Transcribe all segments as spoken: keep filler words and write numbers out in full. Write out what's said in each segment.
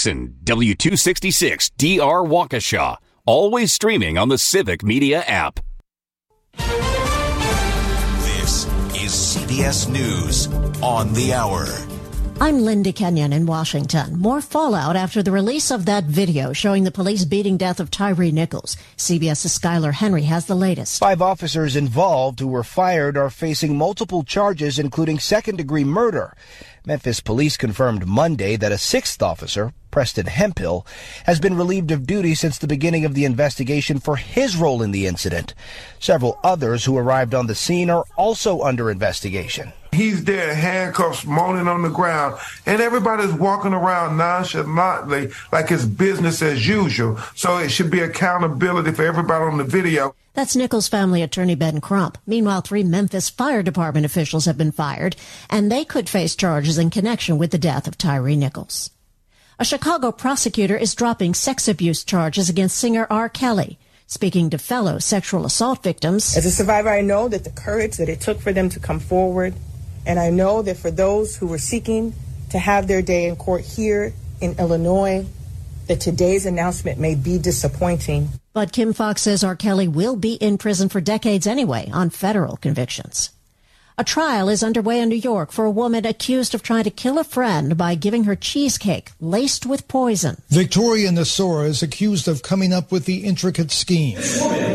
Jackson, W two sixty-six D R Waukesha. Always streaming on the Civic Media app. This is C B S News on the Hour. I'm Linda Kenyon in Washington. More fallout after the release of that video showing the police beating death of Tyree Nichols. CBS's Skylar Henry has the latest. Five officers involved who were fired are facing multiple charges, including second-degree murder. Memphis police confirmed Monday that a sixth officer, Preston Hemphill, has been relieved of duty since the beginning of the investigation for his role in the incident. Several others who arrived on the scene are also under investigation. He's there, handcuffs, moaning on the ground, and everybody's walking around nonchalantly like it's business as usual. So it should be accountability for everybody on the video. That's Nichols' family attorney Ben Crump. Meanwhile, three Memphis Fire Department officials have been fired, and they could face charges in connection with the death of Tyree Nichols. A Chicago prosecutor is dropping sex abuse charges against singer R. Kelly. Speaking to fellow sexual assault victims, as a survivor, I know that the courage that it took for them to come forward, and I know that for those who were seeking to have their day in court here in Illinois, that today's announcement may be disappointing. But Kim Fox says R. Kelly will be in prison for decades anyway on federal convictions. A trial is underway in New York for a woman accused of trying to kill a friend by giving her cheesecake laced with poison. Victoria Nasora is accused of coming up with the intricate scheme. This woman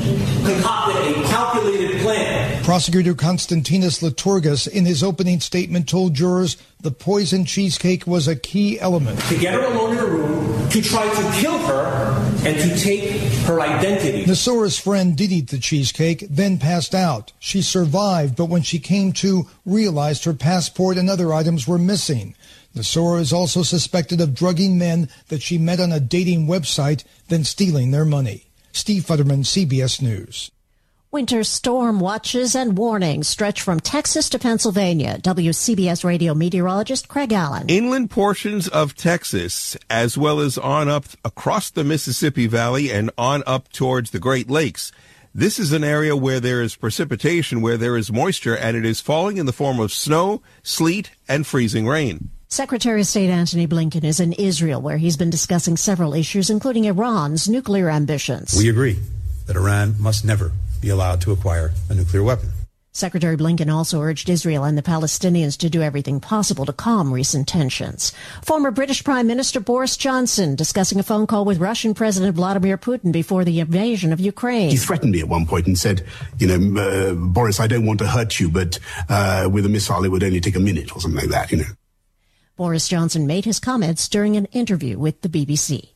concocted a calculated plan. Prosecutor Konstantinos Liturgas, in his opening statement, told jurors the poison cheesecake was a key element. To get her alone in a room, to try to kill her, and to take her identity. Nasora's friend did eat the cheesecake, then passed out. She survived, but when she came to, realized her passport and other items were missing. Nasora is also suspected of drugging men that she met on a dating website, then stealing their money. Steve Futterman, C B S News. Winter storm watches and warnings stretch from Texas to Pennsylvania. W C B S radio meteorologist Craig Allen. Inland portions of Texas, as well as on up across the Mississippi Valley and on up towards the Great Lakes. This is an area where there is precipitation, where there is moisture, and it is falling in the form of snow, sleet, and freezing rain. Secretary of State Antony Blinken is in Israel, where he's been discussing several issues, including Iran's nuclear ambitions. We agree that Iran must never be allowed to acquire a nuclear weapon. Secretary Blinken also urged Israel and the Palestinians to do everything possible to calm recent tensions. Former British Prime Minister Boris Johnson discussing a phone call with Russian President Vladimir Putin before the invasion of Ukraine. He threatened me at one point and said, you know, uh, Boris, I don't want to hurt you, but uh, with a missile it would only take a minute or something like that, you know. Boris Johnson made his comments during an interview with the B B C.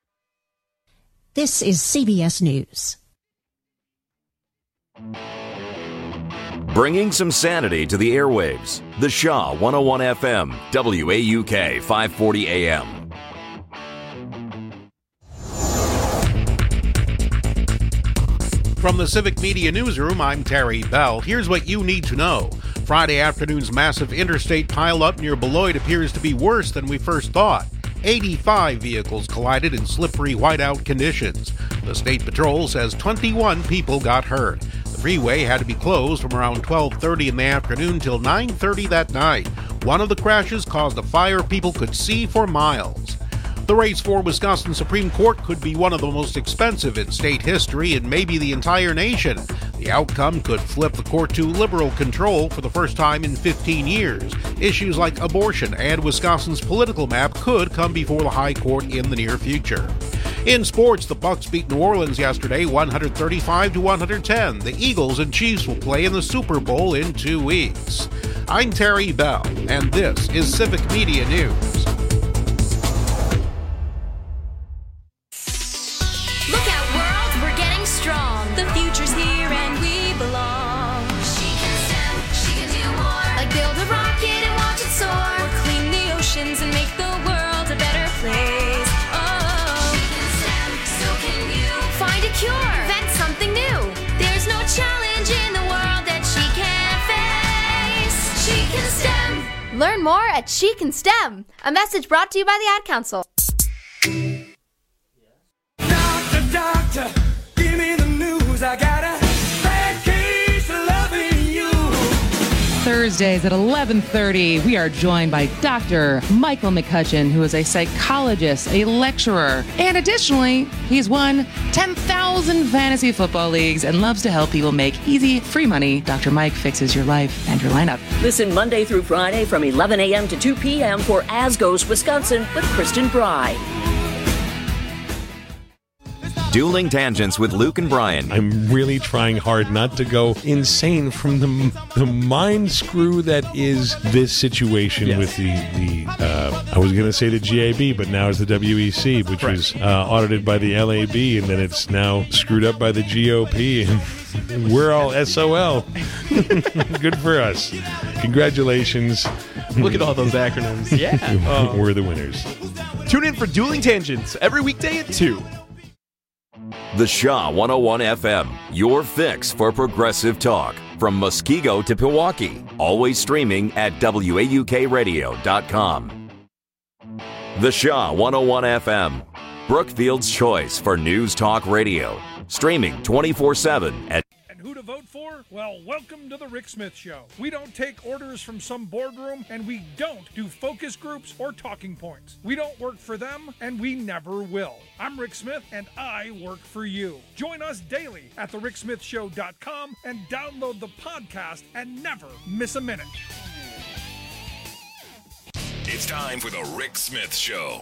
This is C B S News. Bringing some sanity to the airwaves. The Shaw one oh one F M, W A U K five forty A M. From the Civic Media Newsroom, I'm Terry Bell. Here's what you need to know. Friday afternoon's massive interstate pileup near Beloit appears to be worse than we first thought. eighty-five vehicles collided in slippery whiteout conditions. The State Patrol says twenty-one people got hurt. The freeway had to be closed from around twelve thirty in the afternoon till nine thirty that night. One of the crashes caused a fire people could see for miles. The race for Wisconsin Supreme Court could be one of the most expensive in state history and maybe the entire nation. The outcome could flip the court to liberal control for the first time in fifteen years. Issues like abortion and Wisconsin's political map could come before the high court in the near future. In sports, the Bucks beat New Orleans yesterday one thirty-five to one ten. The Eagles and Chiefs will play in the Super Bowl in two weeks. I'm Terry Bell, and this is Civic Media News. Learn more at She Can STEM. A message brought to you by the Ad Council. Doctor, doctor, give me the news. I got a bad case of loving you. Thursdays at eleven thirty, we are joined by Doctor Michael McCutcheon, who is a psychologist, a lecturer, and additionally, he's won ten thousand fantasy football leagues and loves to help people make easy, free money. Doctor Mike fixes your life and your lineup. Listen Monday through Friday from eleven a.m. to two p.m. for As Goes Wisconsin with Kristen Bry. Dueling Tangents with Luke and Brian. I'm really trying hard not to go insane from the the mind screw that is this situation yes. with the, the uh, I was going to say the G A B, but now it's the W E C, which right. was uh, audited by the L A B, and then it's now screwed up by the G O P, and we're all S O L. Good for us. Congratulations. Look at all those acronyms. Yeah. Um, we're the winners. Tune in for Dueling Tangents every weekday at two. The Shaw one oh one F M, your fix for progressive talk. From Muskego to Pewaukee, always streaming at W A U K radio dot com. The Shaw one oh one F M, Brookfield's choice for news talk radio. Streaming twenty-four seven at... And who to vote for? Well, welcome to the Rick Smith Show. We don't take orders from some boardroom, and we don't do focus groups or talking points. We don't work for them, and we never will. I'm Rick Smith, and I work for you. Join us daily at the rick smith show dot com and download the podcast and never miss a minute. It's time for the Rick Smith Show.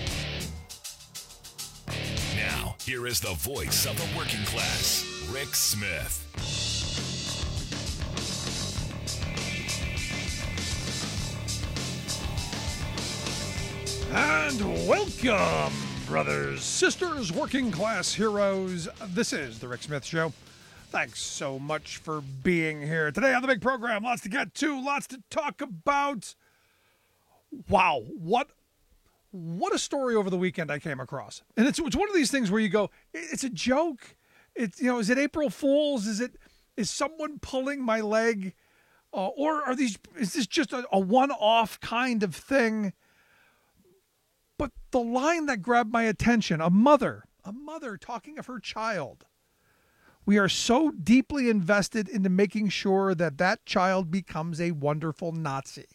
Now, here is the voice of the working class, Rick Smith. And welcome, brothers, sisters, working class heroes. This is the Rick Smith Show. Thanks so much for being here today on the big program. Lots to get to, lots to talk about. Wow, what what a story over the weekend I came across. And it's it's one of these things where you go, it's a joke. It's, you know, is it April Fool's? Is it is someone pulling my leg? Uh, or are these is this just a, a one-off kind of thing? But the line that grabbed my attention, a mother, a mother talking of her child. We are so deeply invested into making sure that that child becomes a wonderful Nazi.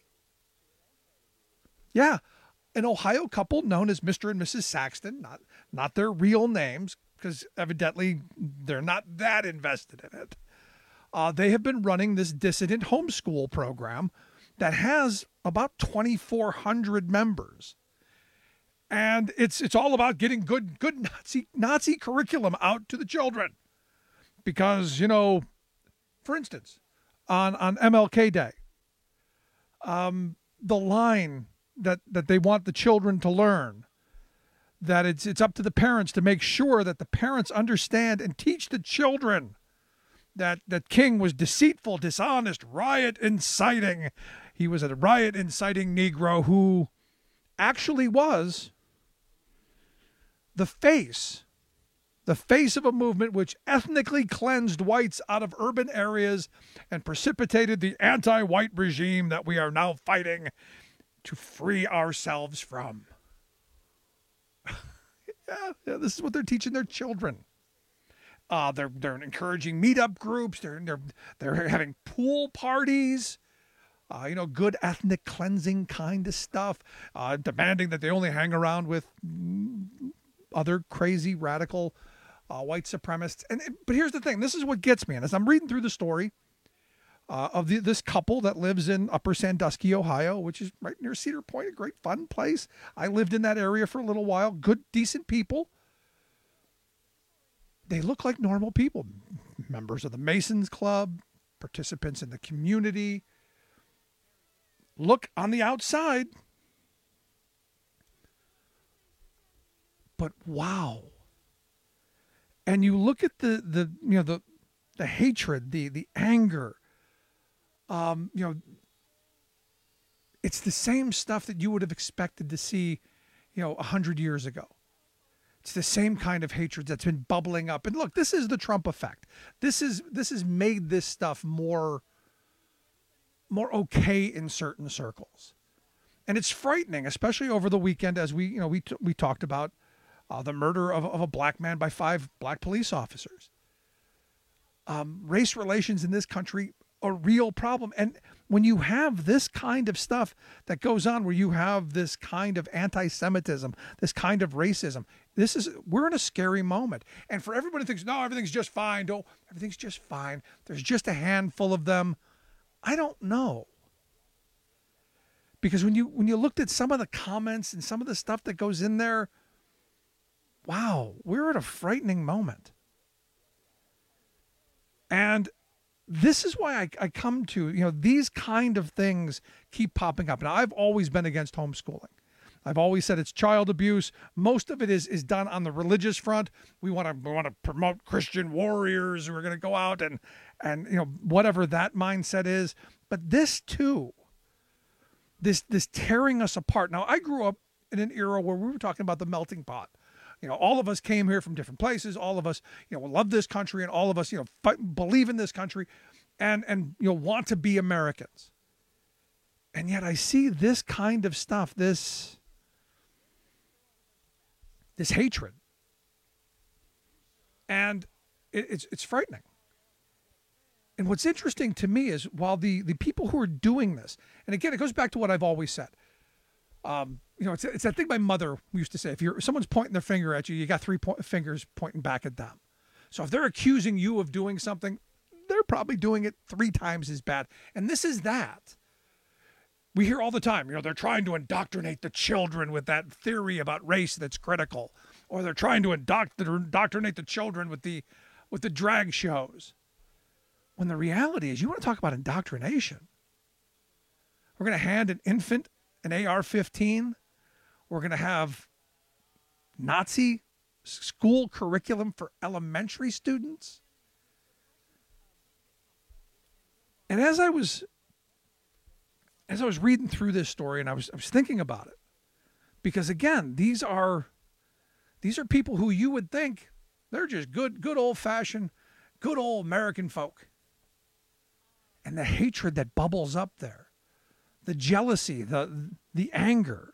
Yeah, an Ohio couple known as Mister and Missus Saxton, not, not their real names, because evidently they're not that invested in it. Uh, they have been running this dissident homeschool program that has about twenty-four hundred members. And it's it's all about getting good good Nazi Nazi curriculum out to the children. Because, you know, for instance, on, on M L K Day, um, the line that, that they want the children to learn, that it's it's up to the parents to make sure that the parents understand and teach the children that, that King was deceitful, dishonest, riot inciting. He was a riot inciting Negro who actually was the face, the face of a movement which ethnically cleansed whites out of urban areas and precipitated the anti-white regime that we are now fighting to free ourselves from. yeah, yeah, this is what they're teaching their children. Uh, they're they're encouraging meetup groups. They're they're they're having pool parties. Uh, you know, good ethnic cleansing kind of stuff. Uh, demanding that they only hang around with other crazy radical uh, white supremacists. And but here's the thing: this is what gets me. And as I'm reading through the story uh, of the, this couple that lives in Upper Sandusky, Ohio, which is right near Cedar Point, a great fun place. I lived in that area for a little while. Good, decent people. They look like normal people, members of the Masons Club, participants in the community. Look on the outside. But wow. And you look at the, the you know, the the hatred, the the anger. Um, you know, it's the same stuff that you would have expected to see, you know, a hundred years ago. It's the same kind of hatred that's been bubbling up. And look, this is the Trump effect. This is this has made this stuff more more okay in certain circles. And it's frightening, especially over the weekend, as we, you know, we, t- we talked about uh, the murder of, of a black man by five black police officers. Um, race relations in this country, a real problem. And when you have this kind of stuff that goes on, where you have this kind of anti-Semitism, this kind of racism, this is, we're in a scary moment. And for everybody who thinks, no, everything's just fine. Don't, everything's just fine. There's just a handful of them. I don't know. Because when you, when you looked at some of the comments and some of the stuff that goes in there, wow, we're at a frightening moment. And this is why I, I come to, you know, these kind of things keep popping up. Now, I've always been against homeschooling. I've always said it's child abuse. Most of it is is done on the religious front. We want to we want to promote Christian warriors who are going to go out and, and, you know, whatever that mindset is. But this too, this this tearing us apart. Now, I grew up in an era where we were talking about the melting pot. You know, all of us came here from different places. All of us, you know, love this country, and all of us, you know, fight, believe in this country, and and you know, want to be Americans. And yet, I see this kind of stuff, this this hatred, and it, it's it's frightening. And what's interesting to me is, while the the people who are doing this, and again, it goes back to what I've always said. Um, you know, it's it's that thing my mother used to say: if you're if someone's pointing their finger at you, you got three point, fingers pointing back at them. So if they're accusing you of doing something, they're probably doing it three times as bad. And this is that. We hear all the time, you know, they're trying to indoctrinate the children with that theory about race that's critical, or they're trying to indoctrinate the children with the with the drag shows. When the reality is, you want to talk about indoctrination? We're going to hand an infant an A R fifteen. We're going to have Nazi school curriculum for elementary students. And as I was as I was reading through this story, and I was I was thinking about it, because again, these are these are people who you would think they're just good good old-fashioned, good old American folk. And the hatred that bubbles up there, the jealousy, the the anger.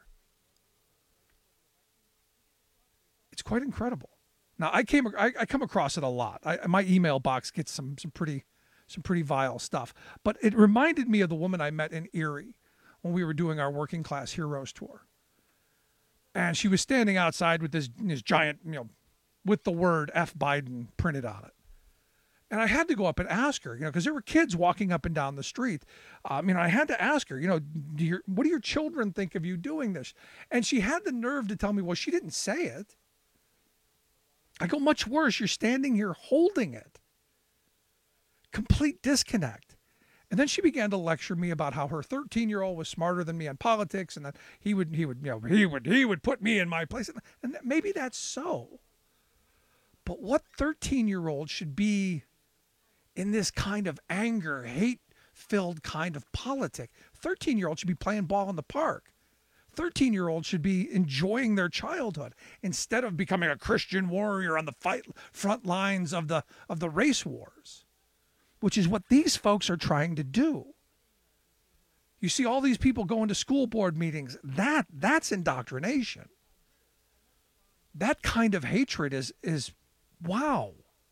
It's quite incredible. Now, I came I, I come across it a lot. I, my email box gets some some pretty some pretty vile stuff. But it reminded me of the woman I met in Erie when we were doing our Working Class Heroes tour. And she was standing outside with this, this giant, you know, with the word F Biden printed on it. And I had to go up and ask her, you know, because there were kids walking up and down the street. Um, you know, I had to ask her, you know, do your, what do your children think of you doing this? And she had the nerve to tell me, well, she didn't say it. I go, much worse, you're standing here holding it. Complete disconnect. And then she began to lecture me about how her thirteen-year-old was smarter than me on politics, and that he would, he would, you know, he would, he would put me in my place. And maybe that's so. But what thirteen-year-old should be in this kind of anger, hate-filled kind of politic? thirteen-year-old should be playing ball in the park. thirteen-year-old should be enjoying their childhood instead of becoming a Christian warrior on the fight front lines of the of the race wars, which is what these folks are trying to do. You see all these people going to school board meetings. That that's indoctrination. That kind of hatred is is wow.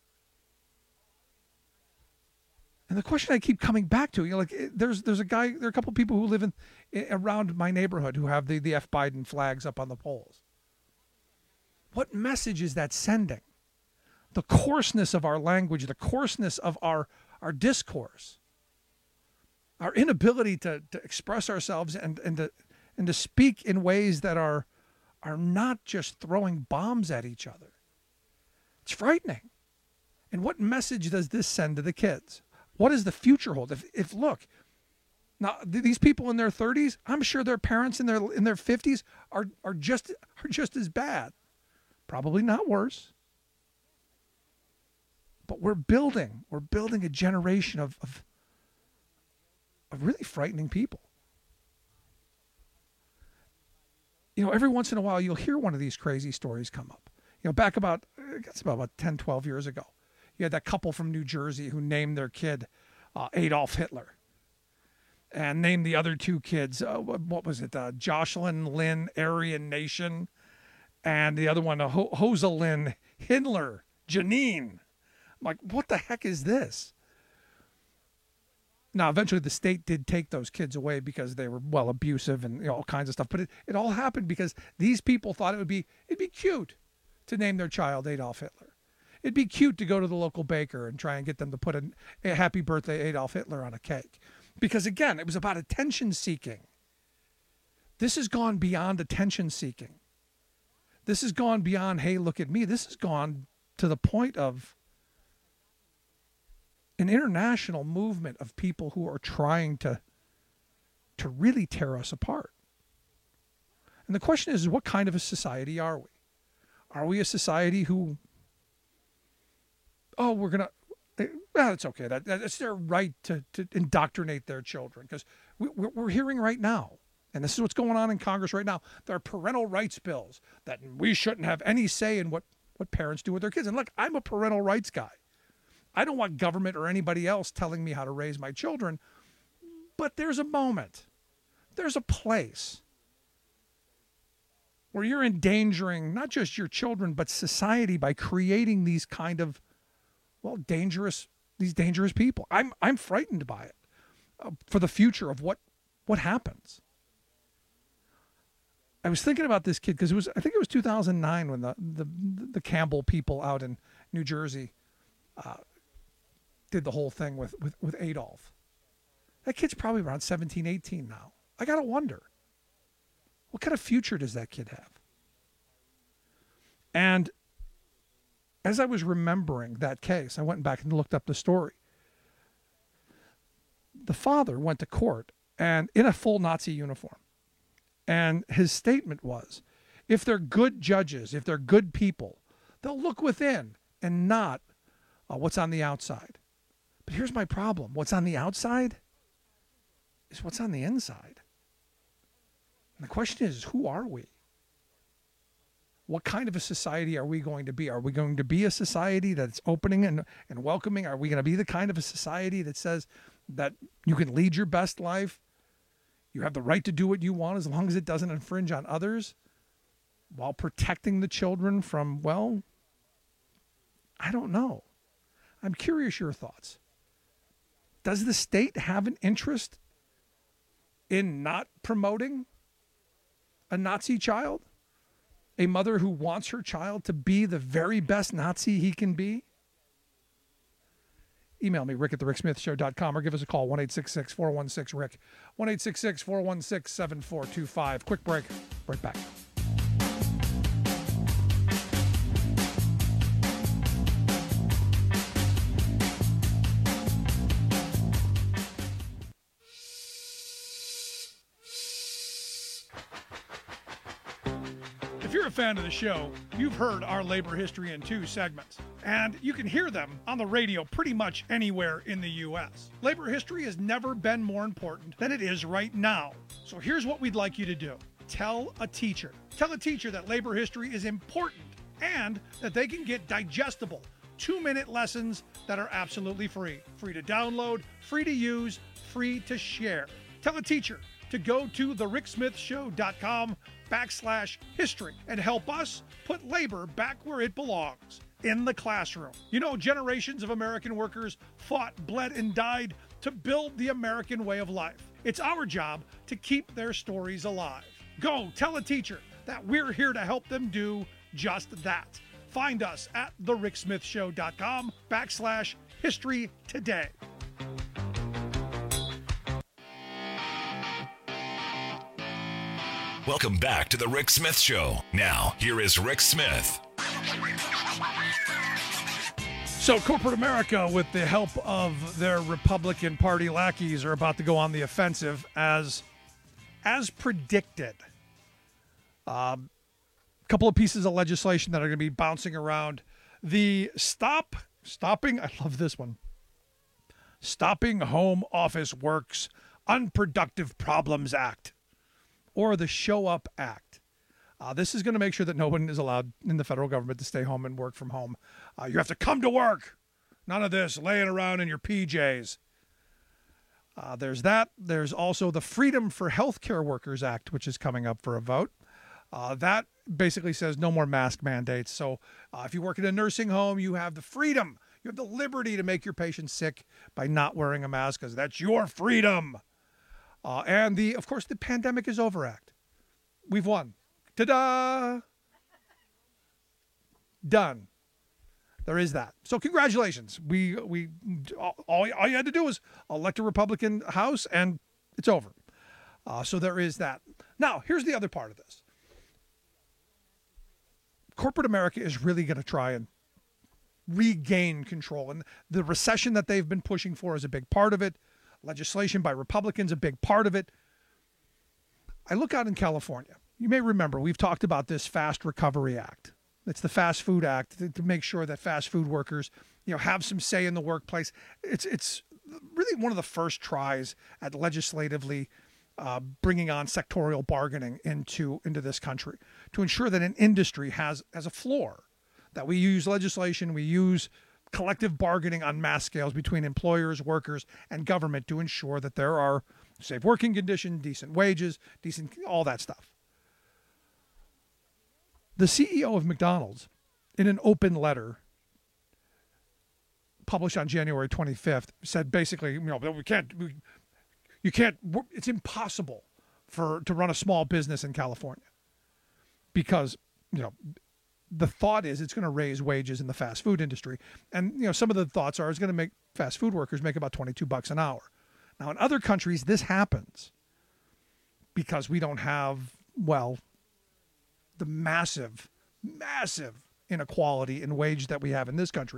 And the question I keep coming back to, you know, like there's there's a guy, there are a couple of people who live in, in around my neighborhood who have the, the F Biden flags up on the poles. What message is that sending? The coarseness of our language, the coarseness of our, our discourse, our inability to, to express ourselves and, and to and to speak in ways that are are not just throwing bombs at each other. It's frightening. And what message does this send to the kids? What does the future hold? If, if look, now these people in their thirties, I'm sure their parents in their in their fifties are are just are just as bad, probably not worse. But we're building we're building a generation of of, of really frightening people. You know, every once in a while you'll hear one of these crazy stories come up. You know, back about I guess about, about ten, twelve years ago. You had that couple from New Jersey who named their kid uh, Adolf Hitler, and named the other two kids, uh, what, what was it, uh, Jocelyn Lynn Aryan Nation, and the other one, uh, Ho- Rosalind Hitler, Janine. I'm like, what the heck is this? Now, eventually the state did take those kids away because they were, well, abusive and you know, all kinds of stuff. But it, it all happened because these people thought it would be, it'd be cute to name their child Adolf Hitler. It'd be cute to go to the local baker and try and get them to put a, a happy birthday Adolf Hitler on a cake. Because again, it was about attention seeking. This has gone beyond attention seeking. This has gone beyond, hey, look at me. This has gone to the point of an international movement of people who are trying to, to really tear us apart. And the question is, what kind of a society are we? Are we a society who, oh, we're going to, well, it's okay. That, that's their right to, to indoctrinate their children. Because we, we're, we're hearing right now, and this is what's going on in Congress right now, there are parental rights bills that we shouldn't have any say in what, what parents do with their kids. And look, I'm a parental rights guy. I don't want government or anybody else telling me how to raise my children, but there's a moment, there's a place where you're endangering not just your children, but society by creating these kind of, well, dangerous, these dangerous people. I'm I'm frightened by it uh, for the future of what, what happens. I was thinking about this kid because it was, I think it was two thousand nine when the, the, the Campbell people out in New Jersey uh, did the whole thing with, with, with Adolf. That kid's probably around seventeen, eighteen now. I got to wonder, what kind of future does that kid have? And as I was remembering that case, I went back and looked up the story. The father went to court and in a full Nazi uniform. And his statement was, if they're good judges, if they're good people, they'll look within and not uh, what's on the outside. But here's my problem. What's on the outside is what's on the inside. And the question is, who are we? What kind of a society are we going to be? Are we going to be a society that's opening and, and welcoming? Are we going to be the kind of a society that says that you can lead your best life? You have the right to do what you want as long as it doesn't infringe on others while protecting the children from, well, I don't know. I'm curious your thoughts. Does the state have an interest in not promoting a Nazi child? A mother who wants her child to be the very best Nazi he can be? Email me, rick at the rick smith show dot com, or give us a call, one eight six six, four one six, R I C K, one eight six six, four one six, seven four two five. Quick break, right back. If you're a fan of the show, you've heard our labor history in two segments, and you can hear them on the radio pretty much anywhere in the U S. Labor history has never been more important than it is right now. So here's what we'd like you to do. Tell a teacher. Tell a teacher that labor history is important and that they can get digestible two-minute lessons that are absolutely free. Free to download, free to use, free to share. Tell a teacher to go to the rick smith show dot com backslash history and help us put labor back where it belongs, in the classroom. You know, generations of American workers fought, bled, and died to build the American way of life. It's our job to keep their stories alive. Go tell a teacher that we're here to help them do just that. Find us at the rick smith show dot com backslash history today. Welcome back to the Rick Smith Show. Now, here is Rick Smith. So corporate America, with the help of their Republican Party lackeys, are about to go on the offensive as, as predicted. A um, couple of pieces of legislation that are going to be bouncing around. The stop, stopping, I love this one. Stopping Home Office Works Unproductive Problems Act, or the Show Up Act. Uh, this is going to make sure that no one is allowed in the federal government to stay home and work from home. Uh, you have to come to work. None of this laying around in your P Js. Uh, there's that. There's also the Freedom for Healthcare Workers Act, which is coming up for a vote. Uh, that basically says no more mask mandates. So uh, if you work in a nursing home, you have the freedom. You have the liberty to make your patient sick by not wearing a mask because that's your freedom. Uh, and, the, of course, the Pandemic is Over Act. We've won. Ta-da! Done. There is that. So congratulations. We we all, all you had to do was elect a Republican House, and it's over. Uh, so there is that. Now, here's the other part of this. Corporate America is really going to try and regain control. And the recession that they've been pushing for is a big part of it. Legislation by Republicans, a big part of it. I look out in California. You may remember we've talked about this Fast Recovery Act. It's the Fast Food Act to, to make sure that fast food workers, you know, have some say in the workplace. It's it's really one of the first tries at legislatively uh, bringing on sectorial bargaining into into this country to ensure that an industry has has a floor, that we use legislation, we use collective bargaining on mass scales between employers, workers, and government to ensure that there are safe working conditions, decent wages, decent all that stuff. The C E O of McDonald's, in an open letter published on January twenty-fifth, said basically, you know, we can't, we, you can't, it's impossible for to run a small business in California because, you know, the thought is it's going to raise wages in the fast food industry. And, you know, some of the thoughts are it's going to make fast food workers make about twenty-two bucks an hour. Now, in other countries, this happens because we don't have, well, the massive, massive inequality in wage that we have in this country.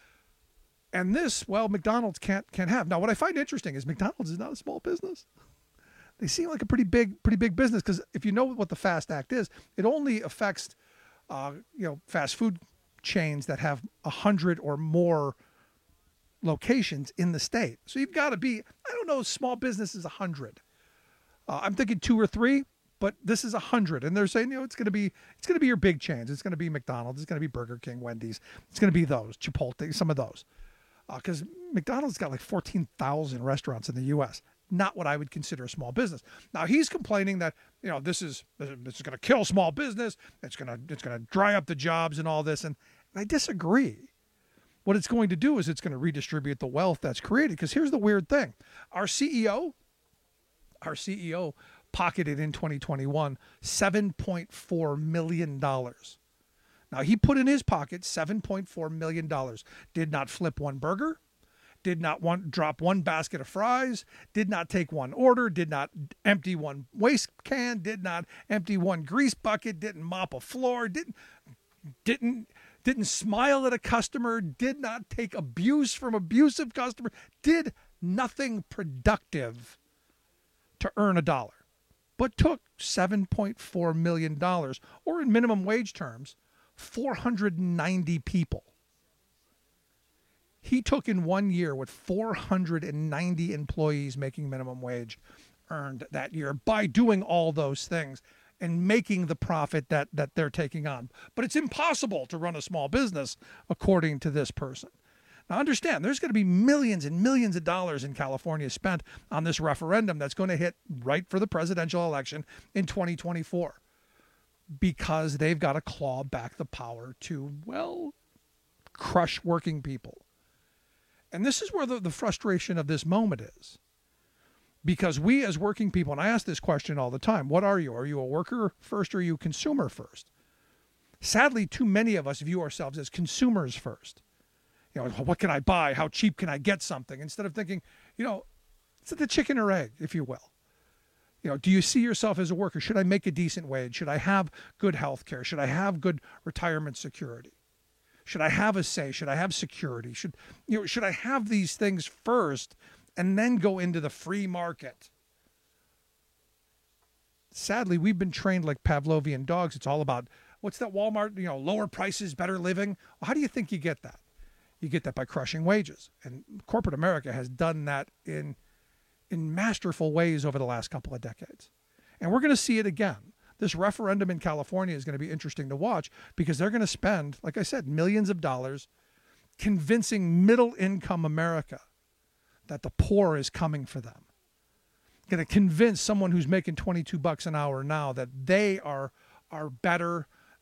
And this, well, McDonald's can't can't have. Now, what I find interesting is McDonald's is not a small business. They seem like a pretty big, pretty big business because if you know what the FAST Act is, it only affects, uh, you know, fast food chains that have a hundred or more locations in the state. So you've got to be, I don't know, small business is a hundred. Uh, I'm thinking two or three. But this is a hundred, and they're saying, you know, it's going to be, it's going to be your big chains. It's going to be McDonald's. It's going to be Burger King, Wendy's. It's going to be those, Chipotle, some of those, because uh, McDonald's got like fourteen thousand restaurants in the U S. Not what I would consider a small business. Now he's complaining that, you know, this is this is going to kill small business. It's going to it's going to dry up the jobs and all this, and, and I disagree. What it's going to do is it's going to redistribute the wealth that's created. Because here's the weird thing: our C E O, our C E O. pocketed in twenty twenty-one seven point four million dollars. Now, he put in his pocket seven point four million dollars. Did not flip one burger, did not want, drop one basket of fries, did not take one order, did not empty one waste can, did not empty one grease bucket, didn't mop a floor, didn't didn't didn't smile at a customer, did not take abuse from abusive customers, did nothing productive to earn a dollar. But took seven point four million dollars, or in minimum wage terms, four hundred ninety people. He took in one year what four hundred ninety employees making minimum wage earned that year by doing all those things and making the profit that, that they're taking on. But it's impossible to run a small business, according to this person. Now, understand, there's going to be millions and millions of dollars in California spent on this referendum that's going to hit right for the presidential election in twenty twenty-four because they've got to claw back the power to, well, crush working people. And this is where the, the frustration of this moment is. Because we as working people, and I ask this question all the time, what are you? Are you a worker first or are you a consumer first? Sadly, too many of us view ourselves as consumers first. You know, what can I buy? How cheap can I get something? Instead of thinking, you know, it's the chicken or egg, if you will. You know, do you see yourself as a worker? Should I make a decent wage? Should I have good health care? Should I have good retirement security? Should I have a say? Should I have security? Should, you know, should I have these things first and then go into the free market? Sadly, we've been trained like Pavlovian dogs. It's all about, what's that Walmart, you know, lower prices, better living. Well, how do you think you get that? You get that by crushing wages. And corporate America has done that in in masterful ways over the last couple of decades. And we're going to see it again. This referendum in California is going to be interesting to watch because they're going to spend, like I said, millions of dollars convincing middle-income America that the poor is coming for them. Going to convince someone who's making twenty-two bucks an hour now that they are are better,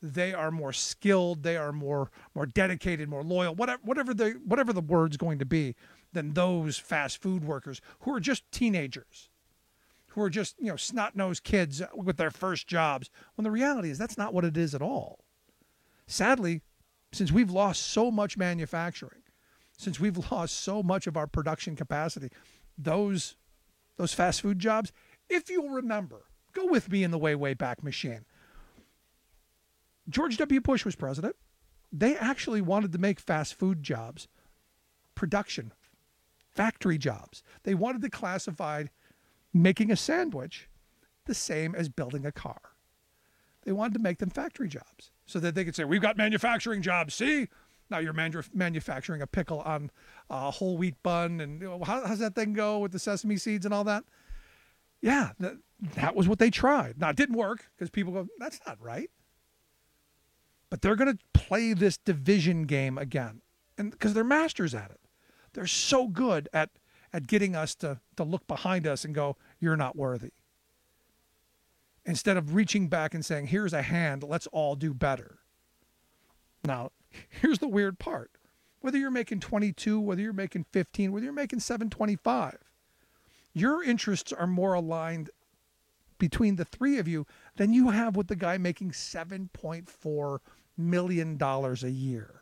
They are more skilled. They are more more dedicated, more loyal, whatever whatever the whatever the word's going to be, than those fast food workers who are just teenagers, who are just, you know, snot-nosed kids with their first jobs. When the reality is that's not what it is at all. Sadly, since we've lost so much manufacturing, since we've lost so much of our production capacity, those those fast food jobs, if you'll remember, go with me in the way, way back machine. George W. Bush was president. They actually wanted to make fast food jobs production, factory jobs. They wanted to classify making a sandwich the same as building a car. They wanted to make them factory jobs so that they could say, we've got manufacturing jobs. See, now you're manu- manufacturing a pickle on a whole wheat bun. And you know, how, how's that thing go with the sesame seeds and all that? Yeah, that, that was what they tried. Now, it didn't work because people go, that's not right. But they're going to play this division game again, and because they're masters at it. They're so good at, at getting us to, to look behind us and go, you're not worthy. Instead of reaching back and saying, here's a hand, let's all do better. Now, here's the weird part. Whether you're making twenty-two, whether you're making fifteen, whether you're making seven twenty-five, your interests are more aligned between the three of you than you have with the guy making seven point four million dollars a year.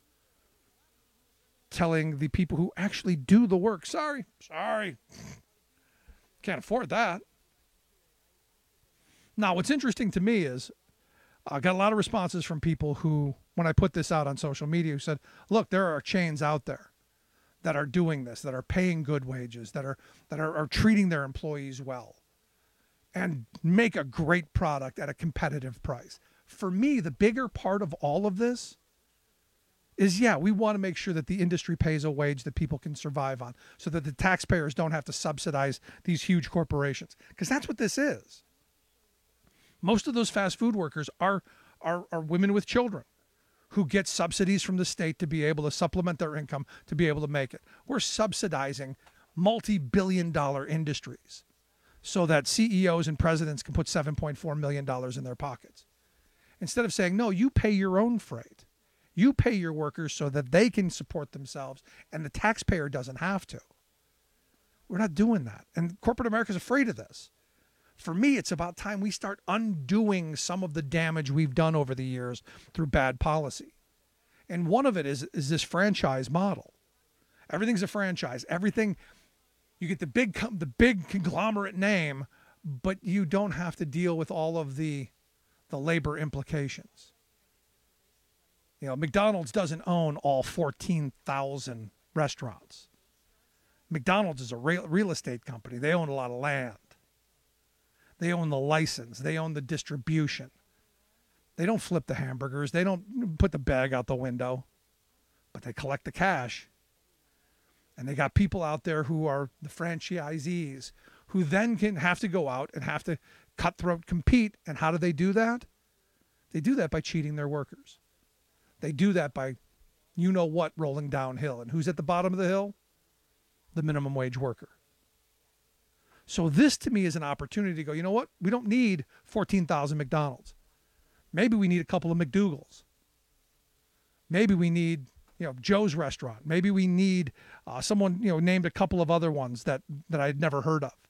Telling the people who actually do the work, sorry, sorry, can't afford that. Now, what's interesting to me is I got a lot of responses from people who, when I put this out on social media, who said, look, there are chains out there that are doing this, that are paying good wages, that are that are, are treating their employees well, and make a great product at a competitive price. For me, the bigger part of all of this is, yeah, we want to make sure that the industry pays a wage that people can survive on so that the taxpayers don't have to subsidize these huge corporations, because that's what this is. Most of those fast food workers are, are, are women with children who get subsidies from the state to be able to supplement their income to be able to make it. We're subsidizing multi-billion dollar industries so that C E Os and presidents can put seven point four million dollars in their pockets. Instead of saying, no, you pay your own freight. You pay your workers so that they can support themselves and the taxpayer doesn't have to. We're not doing that. And corporate America is afraid of this. For me, it's about time we start undoing some of the damage we've done over the years through bad policy. And one of it is, is this franchise model. Everything's a franchise. Everything, you get the big, the big conglomerate name, but you don't have to deal with all of the, the labor implications. You know, McDonald's doesn't own all fourteen thousand restaurants. McDonald's is a real, real estate company. They own a lot of land. They own the license. They own the distribution. They don't flip the hamburgers. They don't put the bag out the window, but they collect the cash. And they got people out there who are the franchisees who then can have to go out and have to cutthroat compete. And how do they do that? They do that by cheating their workers. They do that by, you know what, rolling downhill. And who's at the bottom of the hill? The minimum wage worker. So this to me is an opportunity to go, you know what? We don't need fourteen thousand McDonald's. Maybe we need a couple of McDougal's. Maybe we need, you know, Joe's Restaurant. Maybe we need uh, someone, you know, named a couple of other ones that, that I'd never heard of.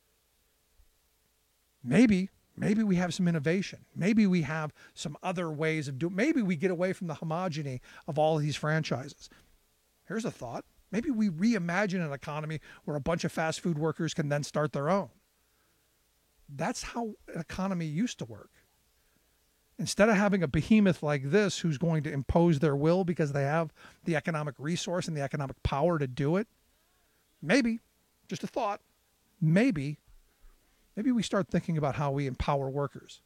Maybe, maybe we have some innovation. Maybe we have some other ways of doing, maybe we get away from the homogeny of all of these franchises. Here's a thought. Maybe we reimagine an economy where a bunch of fast food workers can then start their own. That's how an economy used to work. Instead of having a behemoth like this who's going to impose their will because they have the economic resource and the economic power to do it, maybe, just a thought, maybe, maybe we start thinking about how we empower workers.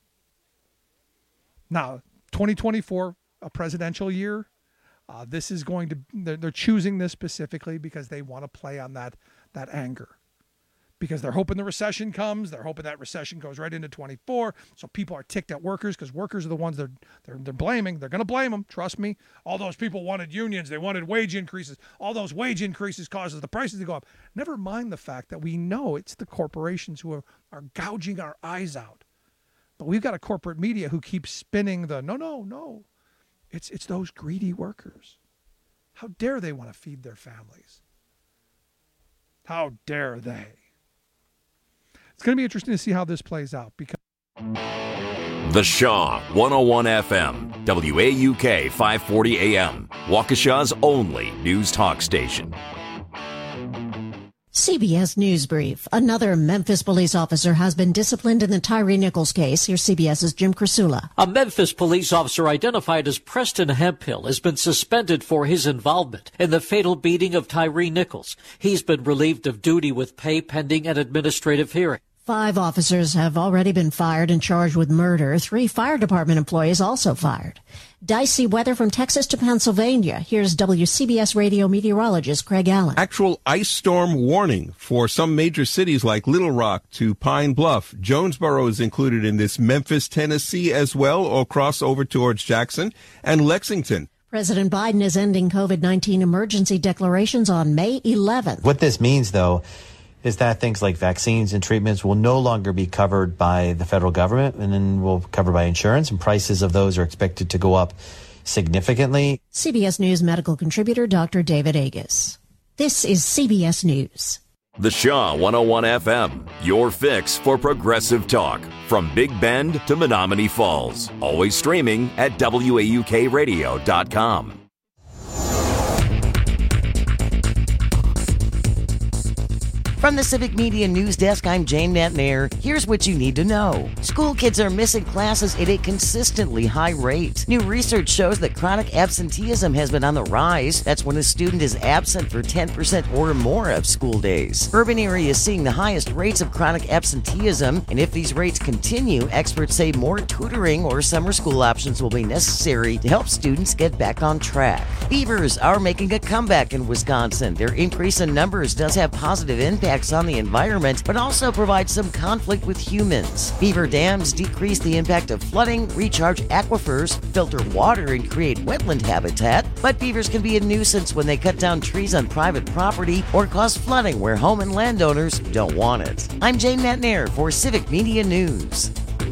Now, twenty twenty-four, a presidential year, Uh, this is going to, they're, they're choosing this specifically because they want to play on that, that anger. Because they're hoping the recession comes. They're hoping that recession goes right into twenty-four. So people are ticked at workers because workers are the ones they're, they're, they're blaming. They're going to blame them. Trust me. All those people wanted unions. They wanted wage increases. All those wage increases causes the prices to go up. Never mind the fact that we know it's the corporations who are, are gouging our eyes out But we've got a corporate media who keeps spinning the, no, no, no. It's, it's those greedy workers. How dare they want to feed their families? How dare they? It's going to be interesting to see how this plays out. Because The Shaw, one oh one F M, W A U K five forty A M, Waukesha's only news talk station. C B S News Brief. Another Memphis police officer has been disciplined in the Tyree Nichols case. Here's CBS's Jim Krasula. A Memphis police officer identified as Preston Hemphill has been suspended for his involvement in the fatal beating of Tyree Nichols. He's been relieved of duty with pay pending an administrative hearing. Five officers have already been fired and charged with murder. Three fire department employees also fired. Dicey weather from Texas to Pennsylvania. Here's W C B S radio meteorologist Craig Allen. Actual ice storm warning for some major cities like Little Rock to Pine Bluff. Jonesboro is included in this. Memphis, Tennessee as well, or cross over towards Jackson and Lexington. President Biden is ending COVID nineteen emergency declarations on May eleventh. What this means, though, is that things like vaccines and treatments will no longer be covered by the federal government and then will be covered by insurance, and prices of those are expected to go up significantly. C B S News medical contributor Doctor David Agus. This is C B S News. The Shaw one oh one F M, your fix for progressive talk. From Big Bend to Menominee Falls. Always streaming at W A U K radio dot com. From the Civic Media News Desk, I'm Jane Natnair. Here's what you need to know. School kids are missing classes at a consistently high rate. New research shows that chronic absenteeism has been on the rise. That's when a student is absent for ten percent or more of school days. Urban areas seeing the highest rates of chronic absenteeism, and if these rates continue, experts say more tutoring or summer school options will be necessary to help students get back on track. Beavers are making a comeback in Wisconsin. Their increase in numbers does have positive impacts on the environment, but also provides some conflict with humans. Beaver dams decrease the impact of flooding, recharge aquifers, filter water, and create wetland habitat. But beavers can be a nuisance when they cut down trees on private property or cause flooding where home and landowners don't want it. I'm Jane Natnair for Civic Media News.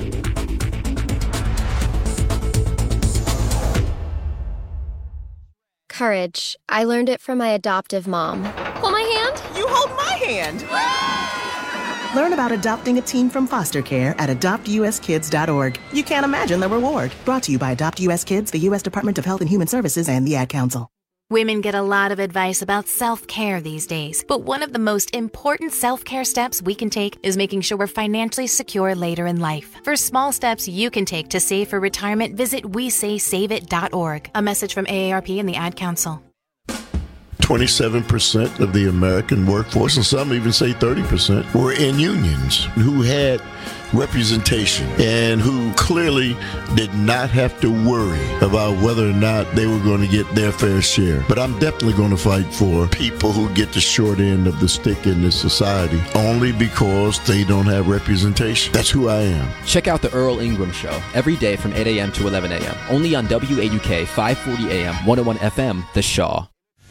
Courage. I learned it from my adoptive mom. Hold my hand. You hold my hand. Learn about adopting a teen from foster care at adopt u s kids dot org. You can't imagine the reward. Brought to you by Adopt U S Kids, the U S Department of Health and Human Services, and the Ad Council. Women get a lot of advice about self-care these days, but one of the most important self-care steps we can take is making sure we're financially secure later in life. For small steps you can take to save for retirement, visit we say save it dot org. A message from A A R P and the Ad Council. twenty-seven percent of the American workforce, and some even say thirty percent, were in unions who had representation and who clearly did not have to worry about whether or not they were going to get their fair share. But I'm definitely going to fight for people who get the short end of the stick in this society only because they don't have representation. That's who I am. Check out the Earl Ingram Show every day from eight a.m. to eleven a.m. only on W A U K five forty A M, one oh one F M, The Shaw.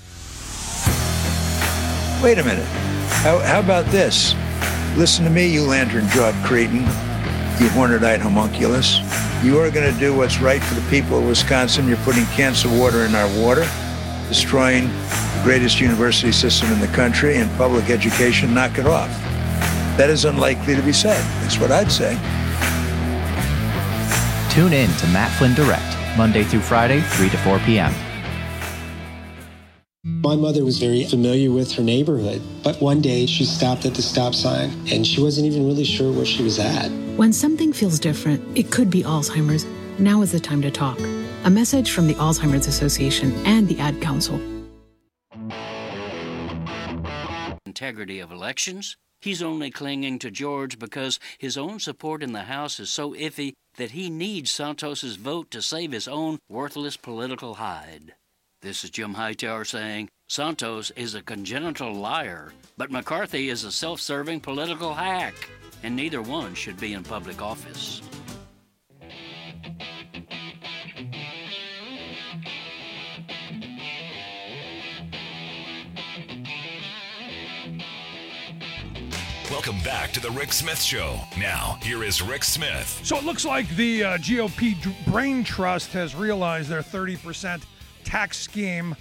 Wait a minute. How, how about this? Listen to me, you lantern-jawed cretin, you horned-eyed homunculus. You are going to do what's right for the people of Wisconsin. You're putting cancer water in our water, destroying the greatest university system in the country, and public education. Knock it off. That is unlikely to be said. That's what I'd say. Tune in to Matt Flynn Direct, Monday through Friday, three to four p.m. My mother was very familiar with her neighborhood, but one day she stopped at the stop sign and she wasn't even really sure where she was at. When something feels different, it could be Alzheimer's. Now is the time to talk. A message from the Alzheimer's Association and the Ad Council. Integrity of elections? He's only clinging to George because his own support in the House is so iffy that he needs Santos's vote to save his own worthless political hide. This is Jim Hightower saying, Santos is a congenital liar, but McCarthy is a self-serving political hack, and neither one should be in public office. Welcome back to the Rick Smith Show. Now, here is Rick Smith. So it looks like the uh, G O P D- Brain Trust has realized their thirty percent tax scheme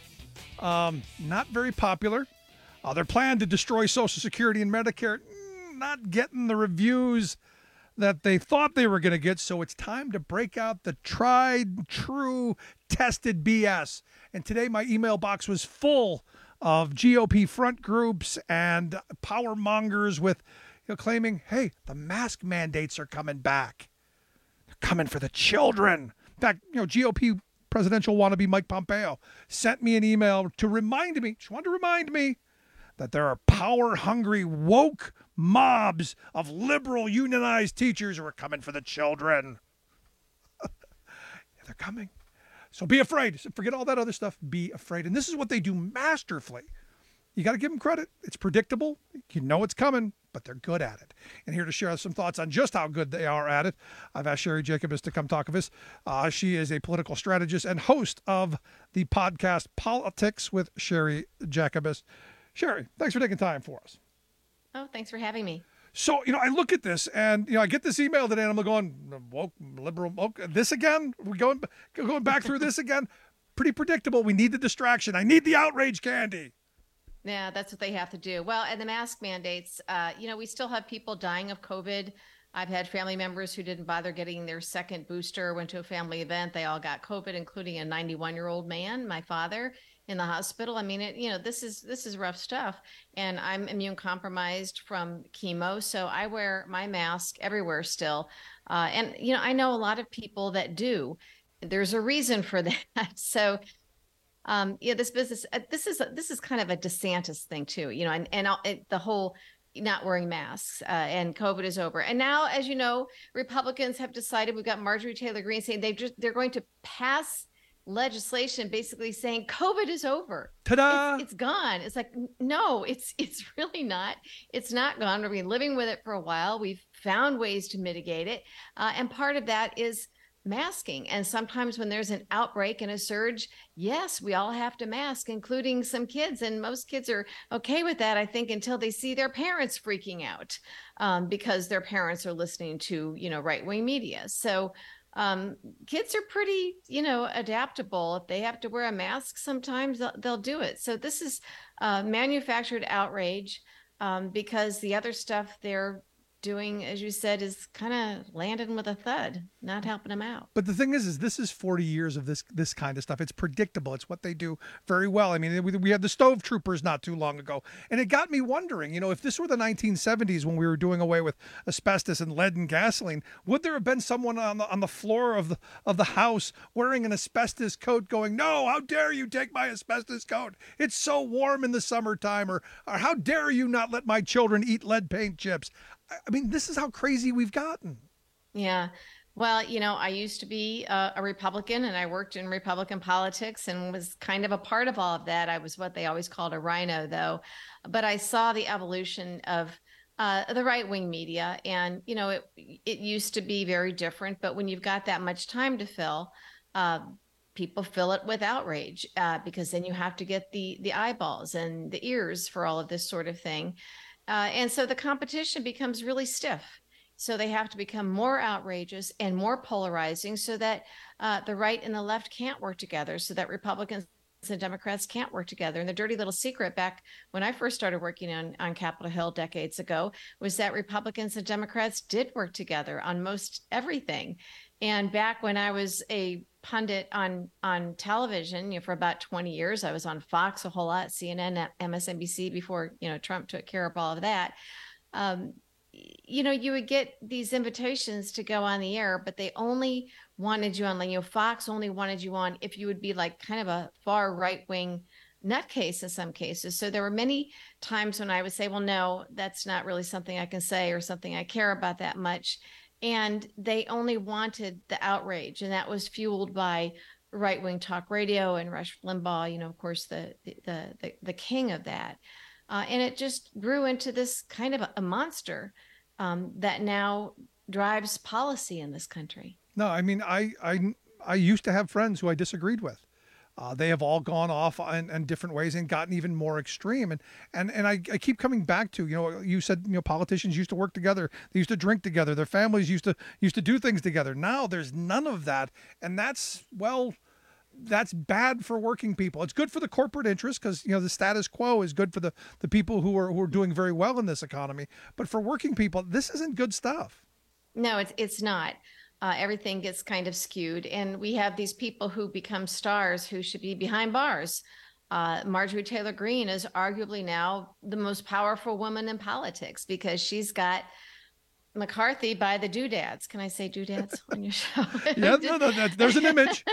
um, not very popular. Uh, their plan to destroy Social Security and Medicare mm, not getting the reviews that they thought they were going to get. So it's time to break out the tried, true, tested B S. And today my email box was full of G O P front groups and power mongers with, you know, claiming, hey, the mask mandates are coming back. They're coming for the children. In fact, you know, G O P presidential wannabe Mike Pompeo sent me an email to remind me, just wanted to remind me that there are power-hungry, woke mobs of liberal unionized teachers who are coming for the children. Yeah, they're coming. So be afraid. Forget all that other stuff. Be afraid. And this is what they do masterfully. You got to give them credit. It's predictable. You know it's coming, but they're good at it. And here to share some thoughts on just how good they are at it, I've asked Sherry Jacobus to come talk with us. Uh, she is a political strategist and host of the podcast Politics with Sherry Jacobus. Sherry, thanks for taking time for us. Oh, thanks for having me. So, you know, I look at this and, you know, I get this email today and I'm going, woke, liberal, woke, this again? We're going, going back through this again? Pretty predictable. We need the distraction. I need the outrage candy. Yeah, that's what they have to do. Well, and the mask mandates, uh, you know, we still have people dying of COVID. I've had family members who didn't bother getting their second booster, went to a family event. They all got COVID, including a ninety-one-year-old man, my father, in the hospital. I mean, it, you know, this is this is rough stuff. And I'm immune compromised from chemo, so I wear my mask everywhere still. Uh, and, you know, I know a lot of people that do. There's a reason for that. So, um, yeah, this business, uh, this is this is kind of a DeSantis thing too, you know, and and it, the whole not wearing masks uh, and COVID is over. And now, as you know, Republicans have decided, we've got Marjorie Taylor Greene saying they just they're going to pass legislation basically saying COVID is over. Ta-da! It's, it's gone. It's like, no, it's it's really not. It's not gone. We've been living with it for a while. We've found ways to mitigate it. Uh, and part of that is masking. And sometimes when there's an outbreak and a surge, yes, we all have to mask, including some kids. And most kids are okay with that, I think, until they see their parents freaking out um, because their parents are listening to, you know, right-wing media. So um, kids are pretty, you know, adaptable. If they have to wear a mask, sometimes they'll, they'll do it. So this is uh, manufactured outrage um, because the other stuff they're doing, as you said, is kind of landing with a thud, not helping them out. But the thing is, is this is forty years of this this kind of stuff. It's predictable. It's what they do very well. I mean, we, we had the stove troopers not too long ago, and it got me wondering, you know, if this were the nineteen seventies when we were doing away with asbestos and lead and gasoline, would there have been someone on the on the floor of the of the house wearing an asbestos coat going, no, how dare you take my asbestos coat? It's so warm in the summertime, or, or how dare you not let my children eat lead paint chips? I mean, this is how crazy we've gotten. Yeah. Well, you know, I used to be a, a Republican and I worked in Republican politics and was kind of a part of all of that. I was what they always called a rhino, though. But I saw the evolution of uh, the right-wing media. And, you know, it, it used to be very different. But when you've got that much time to fill, uh, people fill it with outrage uh, because then you have to get the the eyeballs and the ears for all of this sort of thing. Uh, and so the competition becomes really stiff. So they have to become more outrageous and more polarizing so that uh, the right and the left can't work together, so that Republicans and Democrats can't work together. And the dirty little secret back when I first started working on, on Capitol Hill decades ago was that Republicans and Democrats did work together on most everything. And back when I was a pundit on on television, you know, for about twenty years, I was on Fox a whole lot, C N N, M S N B C before, you know, Trump took care of all of that. Um, you know, you would get these invitations to go on the air, but they only wanted you on, like, you know, Fox only wanted you on if you would be like kind of a far right wing nutcase in some cases. So there were many times when I would say, well, no, that's not really something I can say or something I care about that much. And they only wanted the outrage, and that was fueled by right-wing talk radio and Rush Limbaugh, you know, of course, the the the, the king of that. Uh, and it just grew into this kind of a, a monster um, that now drives policy in this country. No, I mean, I, I I used to have friends who I disagreed with. Uh, they have all gone off in, in different ways and gotten even more extreme. And and and I, I keep coming back to, you know, you said, you know, politicians used to work together. They used to drink together. Their families used to used to do things together. Now there's none of that. And that's, well, that's bad for working people. It's good for the corporate interest because, you know, the status quo is good for the, the people who are, who are doing very well in this economy. But for working people, this isn't good stuff. No, it's it's not. Uh, everything gets kind of skewed. And we have these people who become stars who should be behind bars. Uh, Marjorie Taylor Greene is arguably now the most powerful woman in politics because she's got McCarthy by the doodads. Can I say doodads on your show? Yeah, no, no, that, there's an image.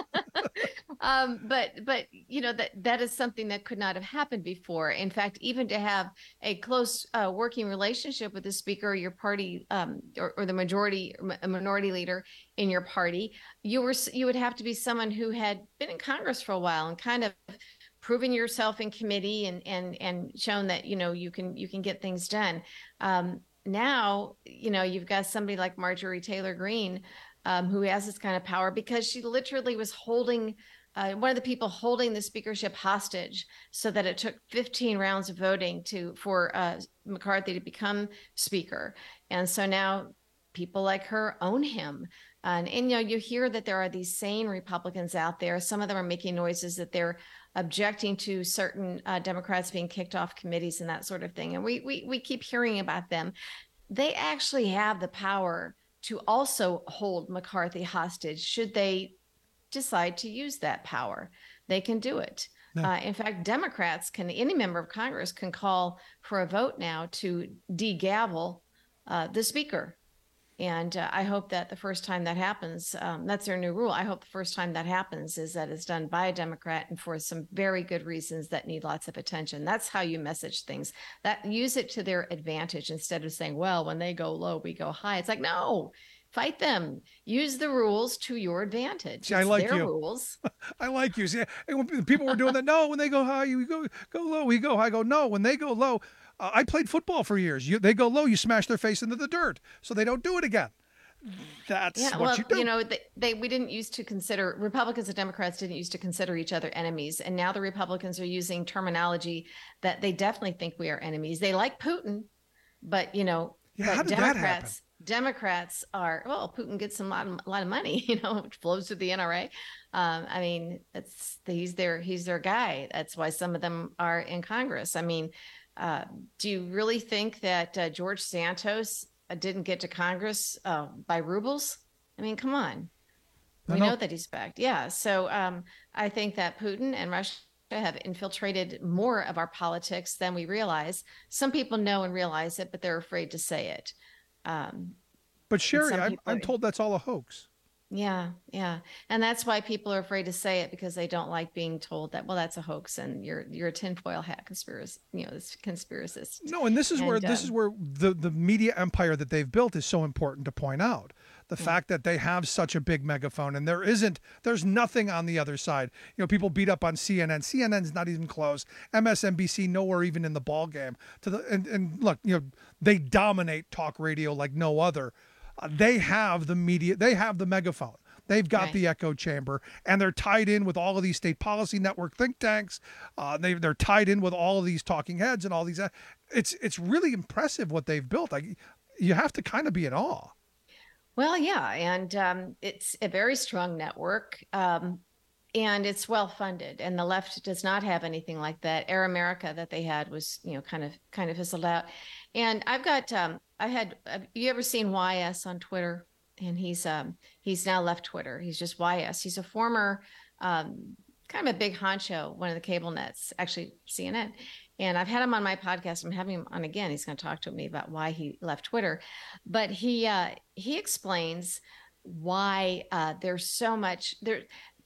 um, but, but you know, that that is something that could not have happened before. In fact, even to have a close uh, working relationship with the speaker, your party, um, or, or the majority, a minority leader in your party, you were you would have to be someone who had been in Congress for a while and kind of proven yourself in committee and and and shown that, you know, you can you can get things done. Um, Now, you know, you've got somebody like Marjorie Taylor Greene, um, who has this kind of power because she literally was holding, uh, one of the people holding the speakership hostage so that it took fifteen rounds of voting to for uh, McCarthy to become speaker. And so now people like her own him. And, and, you know, you hear that there are these sane Republicans out there. Some of them are making noises that they're objecting to certain uh, Democrats being kicked off committees and that sort of thing. And we, we we keep hearing about them. They actually have the power to also hold McCarthy hostage should they decide to use that power. They can do it. No. Uh, in fact, Democrats can, any member of Congress can call for a vote now to de-gavel uh, the speaker. And uh, I hope that the first time that happens, um, that's their new rule. I hope the first time that happens is that it's done by a Democrat and for some very good reasons that need lots of attention. That's how you message things. That use it to their advantage instead of saying, well, when they go low, we go high. It's like, no, fight them. Use the rules to your advantage. See, I like their you. rules. I like you. See, when people were doing that, no, when they go high, you go go low. We go high. I go, no, when they go low. Uh, I played football for years. You, they go low, you smash their face into the dirt, so they don't do it again. That's yeah, what well, you do. You know, they, they we didn't used to consider, Republicans and Democrats didn't used to consider each other enemies, and now the Republicans are using terminology that they definitely think we are enemies. They like Putin, but you know, yeah, but how did Democrats. that happen? Democrats are, well, Putin gets a lot, of, a lot of money, you know, which flows through the N R A. Um, I mean, it's he's their he's their guy. That's why some of them are in Congress. I mean, uh, do you really think that uh, George Santos uh, didn't get to Congress uh, by rubles? I mean, come on. We know. know that he's backed. Yeah. So um, I think that Putin and Russia have infiltrated more of our politics than we realize. Some people know and realize it, but they're afraid to say it. Um, but Sherry, I'm, people, I'm told that's all a hoax. Yeah, yeah, and that's why people are afraid to say it because they don't like being told that. Well, that's a hoax, and you're you're a tinfoil hat conspiracy. You know, this conspiracist. No, and this is and, where this um, is where the the media empire that they've built is so important to point out. The yeah. fact that they have such a big megaphone, and there isn't, there's nothing on the other side. You know, people beat up on C N N. C N N's not even close. M S N B C nowhere even in the ball game. To the and, and look, you know, they dominate talk radio like no other. Uh, they have the media. They have the megaphone. They've got right. the echo chamber, and they're tied in with all of these state policy network think tanks. Uh, they they're tied in with all of these talking heads and all these. It's it's really impressive what they've built. Like, you have to kind of be in awe. Well, yeah, and um, it's a very strong network, um, and it's well funded. And the left does not have anything like that. Air America that they had was, you know, kind of kind of fizzled out. And I've got, um, I had, have you ever seen Y S on Twitter? And he's um, he's now left Twitter. He's just Y S. He's a former, um, kind of a big honcho, one of the cable nets, actually C N N. And I've had him on my podcast. I'm having him on again. He's going to talk to me about why he left Twitter. But he uh, he explains why uh, there's so much there.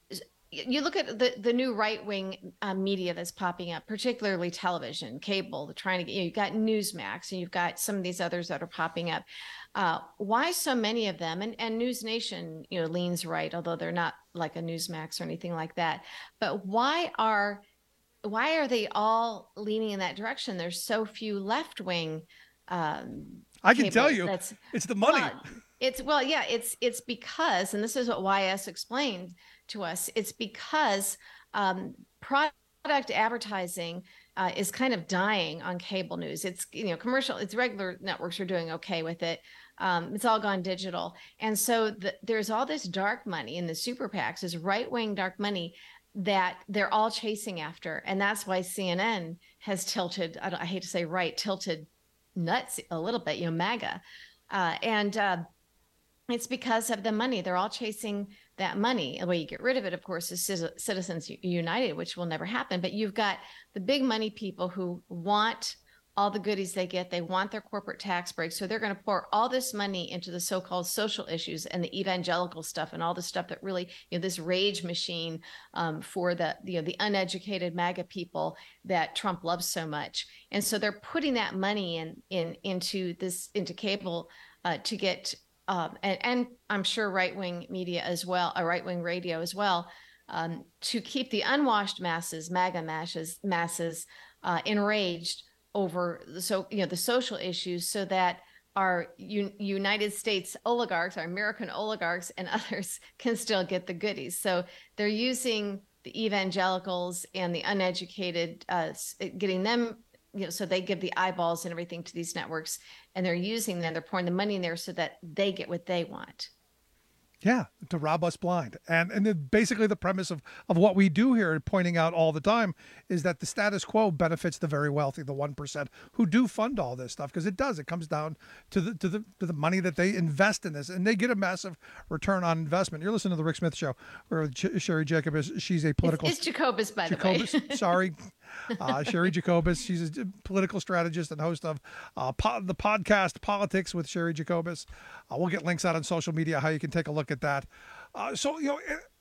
You look at the, the new right-wing uh, media that's popping up, particularly television, cable, the trying to get, you know, you've got Newsmax and you've got some of these others that are popping up. Uh, why so many of them? And, and News Nation, you know, leans right, although they're not like a Newsmax or anything like that. But why are why are they all leaning in that direction? There's so few left-wing. Um, I can tell you, it's the money. Well, it's well, yeah, it's it's because, and this is what Y S explained to us, it's because um, product advertising uh, is kind of dying on cable news. It's, you know, commercial, it's regular networks are doing okay with it. Um, it's all gone digital. And so the, there's all this dark money in the super PACs, this right-wing dark money that they're all chasing after. And that's why C N N has tilted, I, don't, I hate to say right, tilted nuts a little bit, you know, MAGA. Uh, and uh, it's because of the money. They're all chasing that money. The way you get rid of it, of course, is Citizens United, which will never happen. But you've got the big money people who want all the goodies they get. They want their corporate tax breaks. So they're going to pour all this money into the so-called social issues and the evangelical stuff and all the stuff that really, you know, this rage machine um, for the, you know, the uneducated MAGA people that Trump loves so much. And so they're putting that money in, in into this, into cable uh, to get, um, and, and I'm sure right-wing media as well, a right-wing radio as well, um, to keep the unwashed masses, MAGA masses, masses uh, enraged over the, so you know the social issues, so that our U- United States oligarchs, our American oligarchs, and others can still get the goodies. So they're using the evangelicals and the uneducated, uh, getting them, you know, so they give the eyeballs and everything to these networks, and they're using them. They're pouring the money in there so that they get what they want. Yeah, to rob us blind. And and the, basically the premise of, of what we do here, pointing out all the time, is that the status quo benefits the very wealthy, the one percent, who do fund all this stuff, because it does. It comes down to the to the to the money that they invest in this, and they get a massive return on investment. You're listening to the Rick Smith Show, where Sherry Jacobus, she's a political... It's, it's Jacobus, by Jacobus, the way. Sorry. Uh, Sherry Jacobus, she's a political strategist and host of uh, po- the podcast Politics with Sherry Jacobus. Uh, we'll get links out on social media how you can take a look at that. Uh, so, you know,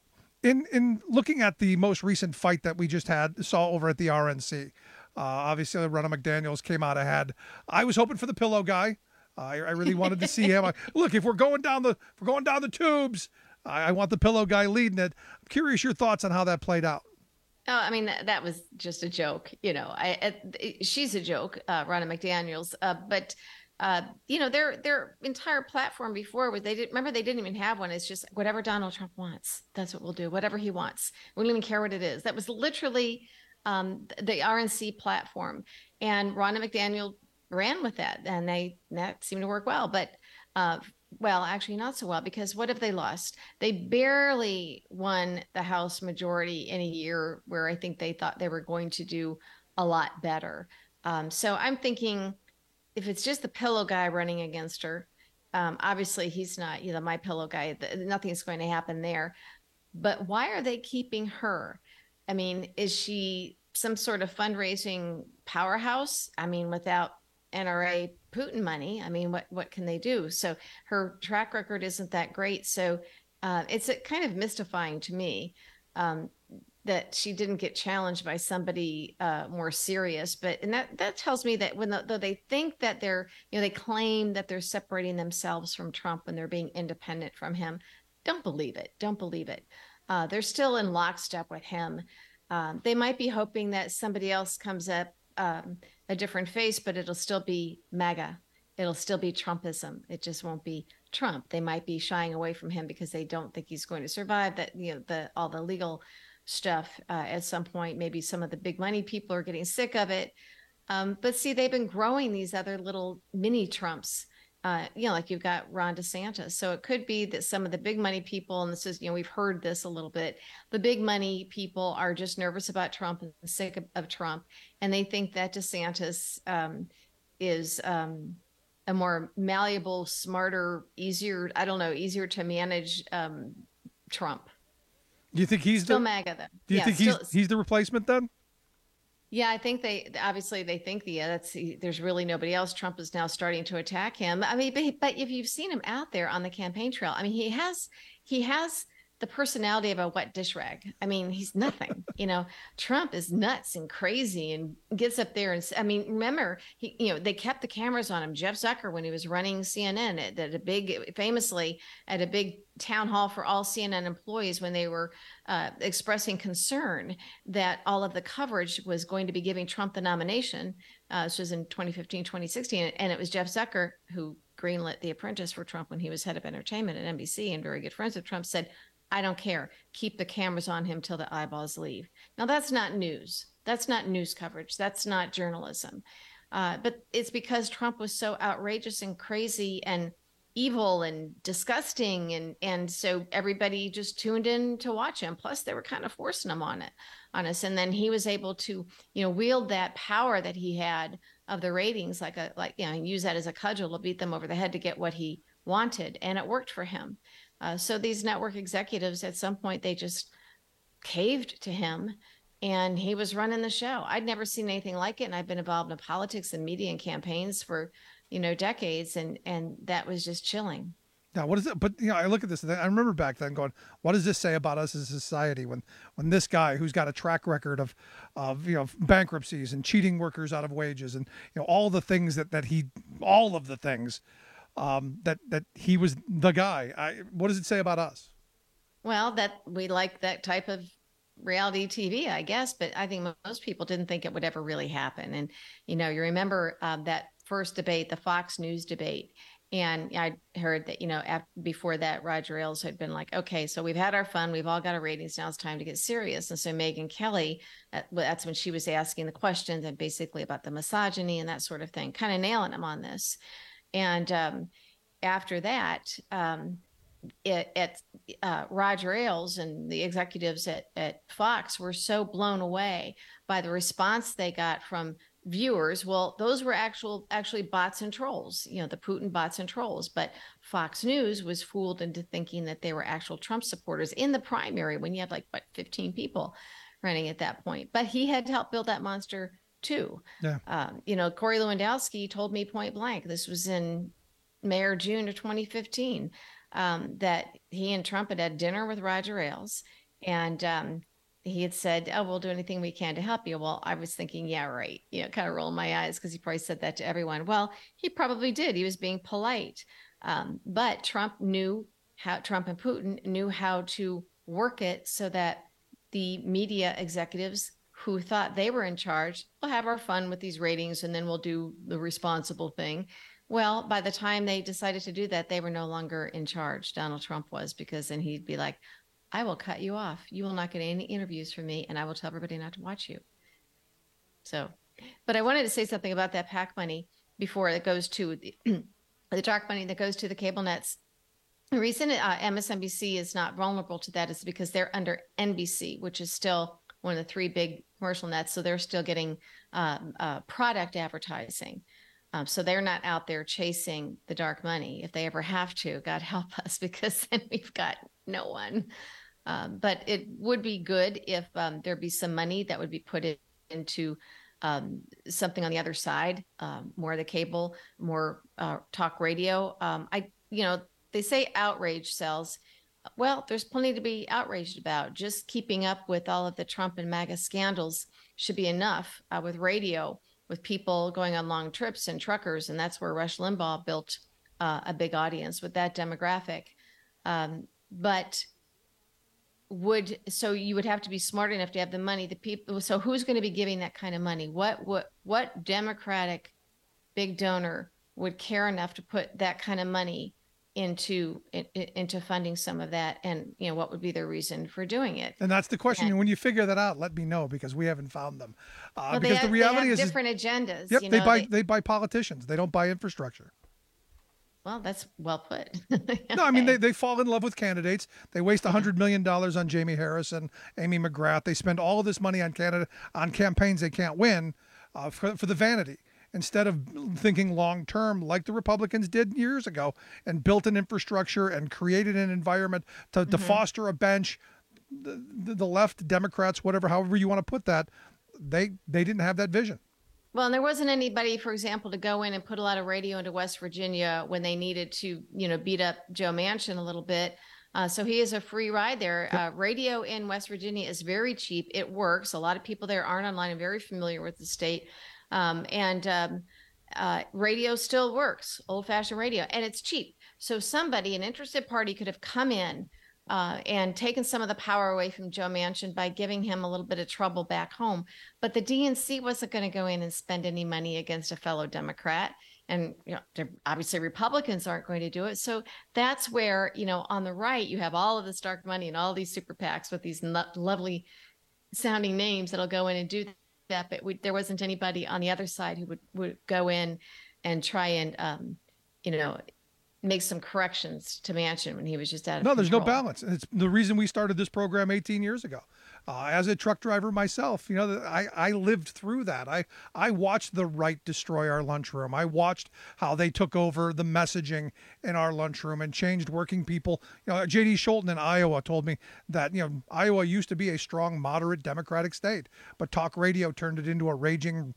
in in looking at the most recent fight that we just had, saw over at the R N C, uh, obviously Ronna McDaniels came out ahead. I was hoping for the pillow guy. Uh, I, I really wanted to see him. I, look, if we're going down the if we're going down the tubes, I, I want the pillow guy leading it. I'm curious your thoughts on how that played out. Oh, I mean, that, that was just a joke. You know, I, I she's a joke, uh, Ronna McDaniels. Uh, but, uh, you know, their their entire platform before was they didn't remember they didn't even have one. It's just whatever Donald Trump wants. That's what we'll do. Whatever he wants. We don't even care what it is. That was literally um, the R N C platform. And Ronna McDaniel ran with that. And they that seemed to work well. But uh well, actually not so well, because what if they lost? They barely won the House majority in a year where I think they thought they were going to do a lot better. Um, so I'm thinking if it's just the pillow guy running against her, um, obviously he's not, you know, my pillow guy, nothing's going to happen there. But why are they keeping her? I mean, is she some sort of fundraising powerhouse? I mean, without N R A Putin money, I mean, what, what can they do? So her track record isn't that great. So uh, it's a kind of mystifying to me um, that she didn't get challenged by somebody uh, more serious. But and that that tells me that when the, though they think that they're, you know, they claim that they're separating themselves from Trump when they're being independent from him. Don't believe it. Don't believe it. Uh, they're still in lockstep with him. Um, they might be hoping that somebody else comes up. Um, a different face, but it'll still be MAGA. It'll still be Trumpism. It just won't be Trump. They might be shying away from him because they don't think he's going to survive that, you know, the all the legal stuff uh, at some point. Maybe some of the big money people are getting sick of it. Um, but see, they've been growing these other little mini Trumps. Uh, you know, like you've got Ron DeSantis. So it could be that some of the big money people, and this is, you know, we've heard this a little bit, the big money people are just nervous about Trump and sick of, of Trump. And they think that DeSantis um, is um, a more malleable, smarter, easier, I don't know, easier to manage um, Trump. Do you think he's still the, MAGA then? Do you yeah, think still, he's he's the replacement then? Yeah, I think they obviously they think the yeah, that's there's really nobody else. Trump is now starting to attack him. I mean, but, but if you've seen him out there on the campaign trail, I mean, he has he has the personality of a wet dish rag. I mean, he's nothing. You know, Trump is nuts and crazy and gets up there and I mean, remember he you know they kept the cameras on him. Jeff Zucker when he was running C N N at, at a big famously at a big town hall for all C N N employees when they were uh, expressing concern that all of the coverage was going to be giving Trump the nomination. Uh, this was in twenty fifteen, twenty sixteen. And it was Jeff Zucker who greenlit The Apprentice for Trump when he was head of entertainment at N B C and very good friends with Trump said, I don't care. Keep the cameras on him till the eyeballs leave. Now, that's not news. That's not news coverage. That's not journalism. Uh, but it's because Trump was so outrageous and crazy and evil and disgusting. And, and so everybody just tuned in to watch him. Plus, they were kind of forcing him on it, on us. And then he was able to, you know, wield that power that he had of the ratings, like a, like, you know, use that as a cudgel to beat them over the head to get what he wanted. And it worked for him. Uh, so these network executives, at some point, they just caved to him, and he was running the show. I'd never seen anything like it, and I've been involved in politics and media and campaigns for, you know, decades, and and that was just chilling. Now, what is it? But, you know, I look at this, and I remember back then going, what does this say about us as a society when, when this guy who's got a track record of, of, you know, bankruptcies and cheating workers out of wages and, you know, all the things that, that he, all of the things um, that, that he was the guy. I, what does it say about us? Well, that we like that type of reality T V, I guess, but I think most people didn't think it would ever really happen. And, you know, you remember um, that first debate, the Fox News debate. And I heard that, you know, after, before that, Roger Ailes had been like, okay, so we've had our fun. We've all got our ratings. Now it's time to get serious. And so Megyn Kelly, that's when she was asking the questions and basically about the misogyny and that sort of thing, kind of nailing him on this. And um, after that, um, it, at uh, Roger Ailes and the executives at, at Fox were so blown away by the response they got from viewers. Well, those were actual actually bots and trolls, you know, the Putin bots and trolls. But Fox News was fooled into thinking that they were actual Trump supporters in the primary when you had like, what, fifteen people running at that point. But he had to help build that monster too. Yeah. Um, you know, Corey Lewandowski told me point blank, this was in May or June of twenty fifteen, um, that he and Trump had had dinner with Roger Ailes, and um, he had said, oh, we'll do anything we can to help you. Well, I was thinking, yeah, right. You know, kind of rolling my eyes because he probably said that to everyone. Well, he probably did. He was being polite. Um, but Trump knew how, Trump and Putin knew how to work it so that the media executives who thought they were in charge, we'll have our fun with these ratings and then we'll do the responsible thing. Well, by the time they decided to do that, they were no longer in charge. Donald Trump was, because then he'd be like, I will cut you off. You will not get any interviews from me, and I will tell everybody not to watch you. So, but I wanted to say something about that PAC money before it goes to the, the dark money that goes to the cable nets. The reason uh, M S N B C is not vulnerable to that is because they're under N B C, which is still one of the three big commercial nets. So they're still getting um, uh, product advertising. Um, so they're not out there chasing the dark money. If they ever have to, God help us, because then we've got no one. Um, but it would be good if um, there'd be some money that would be put in, into um, something on the other side, um, more of the cable, more uh, talk radio. Um, I, you know, they say outrage sells. Well, there's plenty to be outraged about. Just keeping up with all of the Trump and MAGA scandals should be enough uh, with radio, with people going on long trips and truckers. And that's where Rush Limbaugh built uh, a big audience with that demographic. Um, but would, so you would have to be smart enough to have the money, the people. So who's going to be giving that kind of money? What, what, what Democratic big donor would care enough to put that kind of money into, in, into funding some of that? And, you know, what would be their reason for doing it? And that's the question. And, when you figure that out, let me know, because we haven't found them. Uh, well, because have, the reality they have is different agendas. Yep. You they know, buy, they, they buy politicians. They don't buy infrastructure. Well, that's well put. No, I mean, they, they fall in love with candidates. They waste one hundred million dollars on Jamie Harris and Amy McGrath. They spend all of this money on Canada, on campaigns they can't win uh, for, for the vanity, instead of thinking long-term like the Republicans did years ago and built an infrastructure and created an environment to, to mm-hmm. foster a bench. The, the, the left, Democrats, whatever, however you want to put that, they they didn't have that vision. Well, and there wasn't anybody, for example, to go in and put a lot of radio into West Virginia when they needed to, you know, beat up Joe Manchin a little bit. Uh, so he is a free ride there. Yep. Uh, radio in West Virginia is very cheap. It works. A lot of people there aren't online and very familiar with the state. Um, and um, uh, radio still works, old-fashioned radio, and it's cheap. So somebody, an interested party, could have come in Uh, and taken some of the power away from Joe Manchin by giving him a little bit of trouble back home. But the D N C wasn't going to go in and spend any money against a fellow Democrat. and you know, obviously Republicans aren't going to do it. So that's where, you know, on the right, you have all of this dark money and all these super PACs with these no- lovely sounding names that'll go in and do that. But we, there wasn't anybody on the other side who would, would go in and try and, um, you know, make some corrections to Manchin when he was just out of No, there's no control. balance. And it's the reason we started this program eighteen years ago. Uh, as a truck driver myself, you know, I, I lived through that. I, I watched the right destroy our lunchroom. I watched how they took over the messaging in our lunchroom and changed working people. You know, J D Scholten in Iowa told me that, you know, Iowa used to be a strong, moderate Democratic state, but talk radio turned it into a raging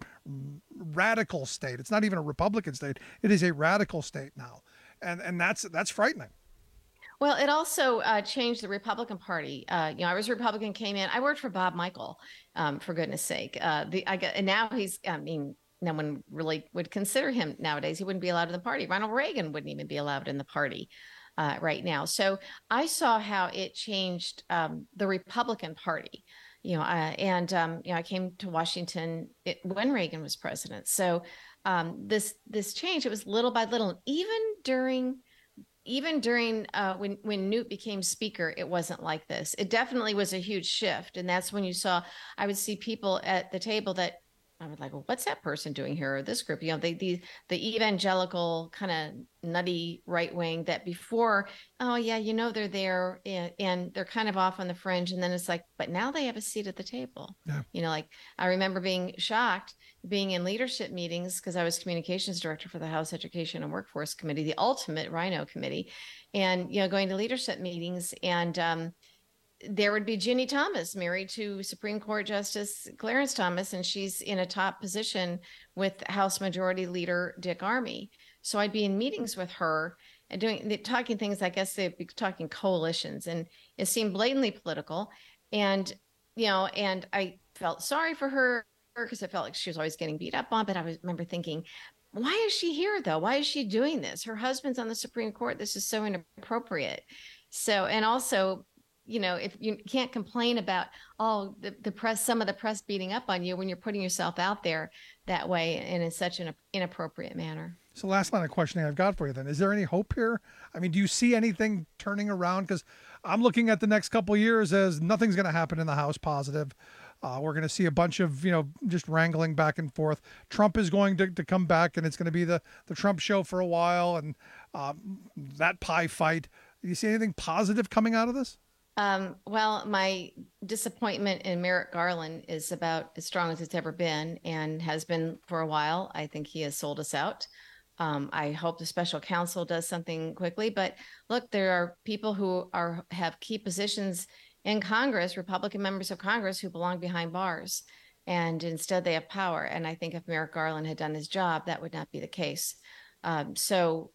radical state. It's not even a Republican state. It is a radical state now. And, and that's, that's frightening. Well, it also uh, changed the Republican Party. Uh, you know, I was a Republican, came in. I worked for Bob Michael, um, for goodness sake. Uh, the I got, and now he's. I mean, no one really would consider him nowadays. He wouldn't be allowed in the party. Ronald Reagan wouldn't even be allowed in the party uh, right now. So I saw how it changed um, the Republican Party. You know, uh, and um, you know, I came to Washington it, when Reagan was president. So um, this this change, it was little by little, even during. Even during uh, when when Newt became speaker, it wasn't like this. It definitely was a huge shift, and that's when you saw. I would see people at the table that I was like, "Well, what's that person doing here?" Or this group, you know, they, the the evangelical kind of nutty right wing that before, oh yeah, you know, they're there and, and they're kind of off on the fringe, and then it's like, but now they have a seat at the table. Yeah. You know, like I remember being shocked. Being in leadership meetings, because I was communications director for the House Education and Workforce Committee, the ultimate Rhino committee, and, you know, going to leadership meetings, and um, there would be Ginny Thomas, married to Supreme Court Justice Clarence Thomas, and she's in a top position with House Majority Leader Dick Armey. So I'd be in meetings with her and doing, talking things, I guess they'd be talking coalitions, and it seemed blatantly political. And, you know, and I felt sorry for her, because I felt like she was always getting beat up on. But I was, remember thinking, why is she here though? Why is she doing this? Her husband's on the Supreme Court. This is so inappropriate. So, and also, you know, if you can't complain about, oh, the, the press, some of the press beating up on you when you're putting yourself out there that way and in such an inappropriate manner. So last line of questioning I've got for you then, is there any hope here? I mean, do you see anything turning around? Because I'm looking at the next couple of years as nothing's going to happen in the House positive. Uh, we're going to see a bunch of, you know, just wrangling back and forth. Trump is going to, to come back, and it's going to be the, the Trump show for a while, and um, that pie fight. Do you see anything positive coming out of this? Um, well, my disappointment in Merrick Garland is about as strong as it's ever been, and has been for a while. I think he has sold us out. Um, I hope the special counsel does something quickly. But look, there are people who are have key positions in Congress, Republican members of Congress, who belong behind bars, and instead they have power. And I think if Merrick Garland had done his job, that would not be the case. Um, so,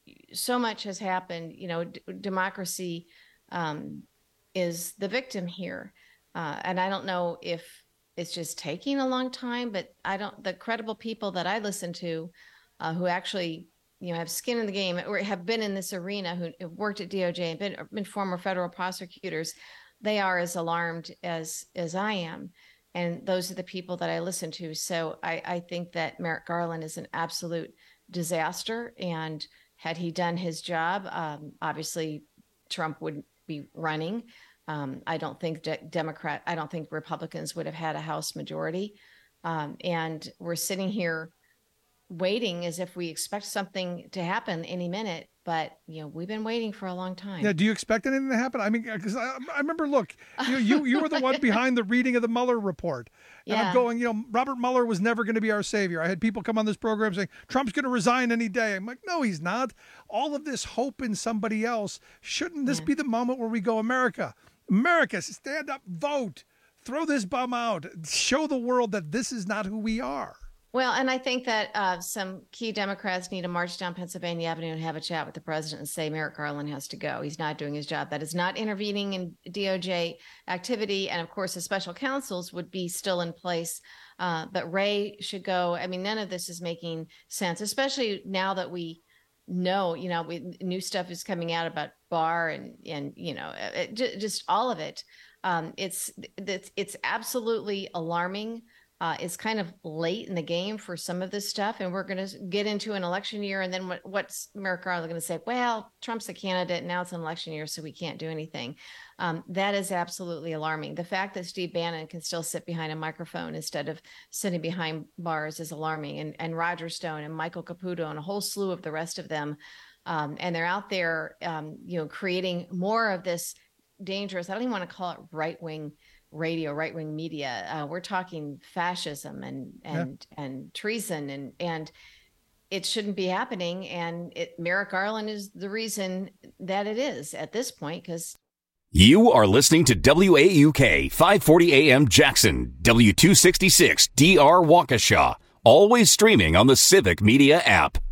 so much has happened. You know, d- democracy um, is the victim here, uh, and I don't know if it's just taking a long time. But I don't. The credible people that I listen to, uh, who actually, you know, have skin in the game or have been in this arena, who have worked at D O J and been, been former federal prosecutors, they are as alarmed as as I am. And those are the people that I listen to. So I, I think that Merrick Garland is an absolute disaster. And had he done his job, um, obviously Trump would be running. Um, I don't think de- Democrat, I don't think Republicans would have had a House majority. Um, and we're sitting here waiting as if we expect something to happen any minute. But, you know, we've been waiting for a long time. Yeah. Do you expect anything to happen? I mean, because I, I remember, look, you, you you were the one behind the reading of the Mueller report. And Yeah. I'm going, you know, Robert Mueller was never going to be our savior. I had people come on this program saying, Trump's going to resign any day. I'm like, no, he's not. All of this hope in somebody else. Shouldn't this be the moment where we go, America, America, stand up, vote, throw this bum out, show the world that this is not who we are? Well, and I think that uh, some key Democrats need to march down Pennsylvania Avenue and have a chat with the president and say Merrick Garland has to go. He's not doing his job. That is not intervening in D O J activity. And of course, the special counsels would be still in place. Uh, but Wray should go. I mean, none of this is making sense, especially now that we know, you know, we, new stuff is coming out about Barr and, and you know, it, just all of it. Um, it's, it's, it's absolutely alarming. uh, it's kind of late in the game for some of this stuff. And we're going to get into an election year. And then what, what's Merrick Garland going to say? Well, Trump's a candidate. Now it's an election year, so we can't do anything. Um, that is absolutely alarming. The fact that Steve Bannon can still sit behind a microphone instead of sitting behind bars is alarming. And, and Roger Stone and Michael Caputo and a whole slew of the rest of them. Um, and they're out there, um, you know, creating more of this dangerous, I don't even want to call it right-wing radio, right-wing media. Uh, we're talking fascism and and yeah. and treason, and and it shouldn't be happening. And it, Merrick Garland is the reason that it is at this point, because you are listening to W A U K five forty A M Jackson, W two sixty-six D R Waukesha, always streaming on the Civic Media app.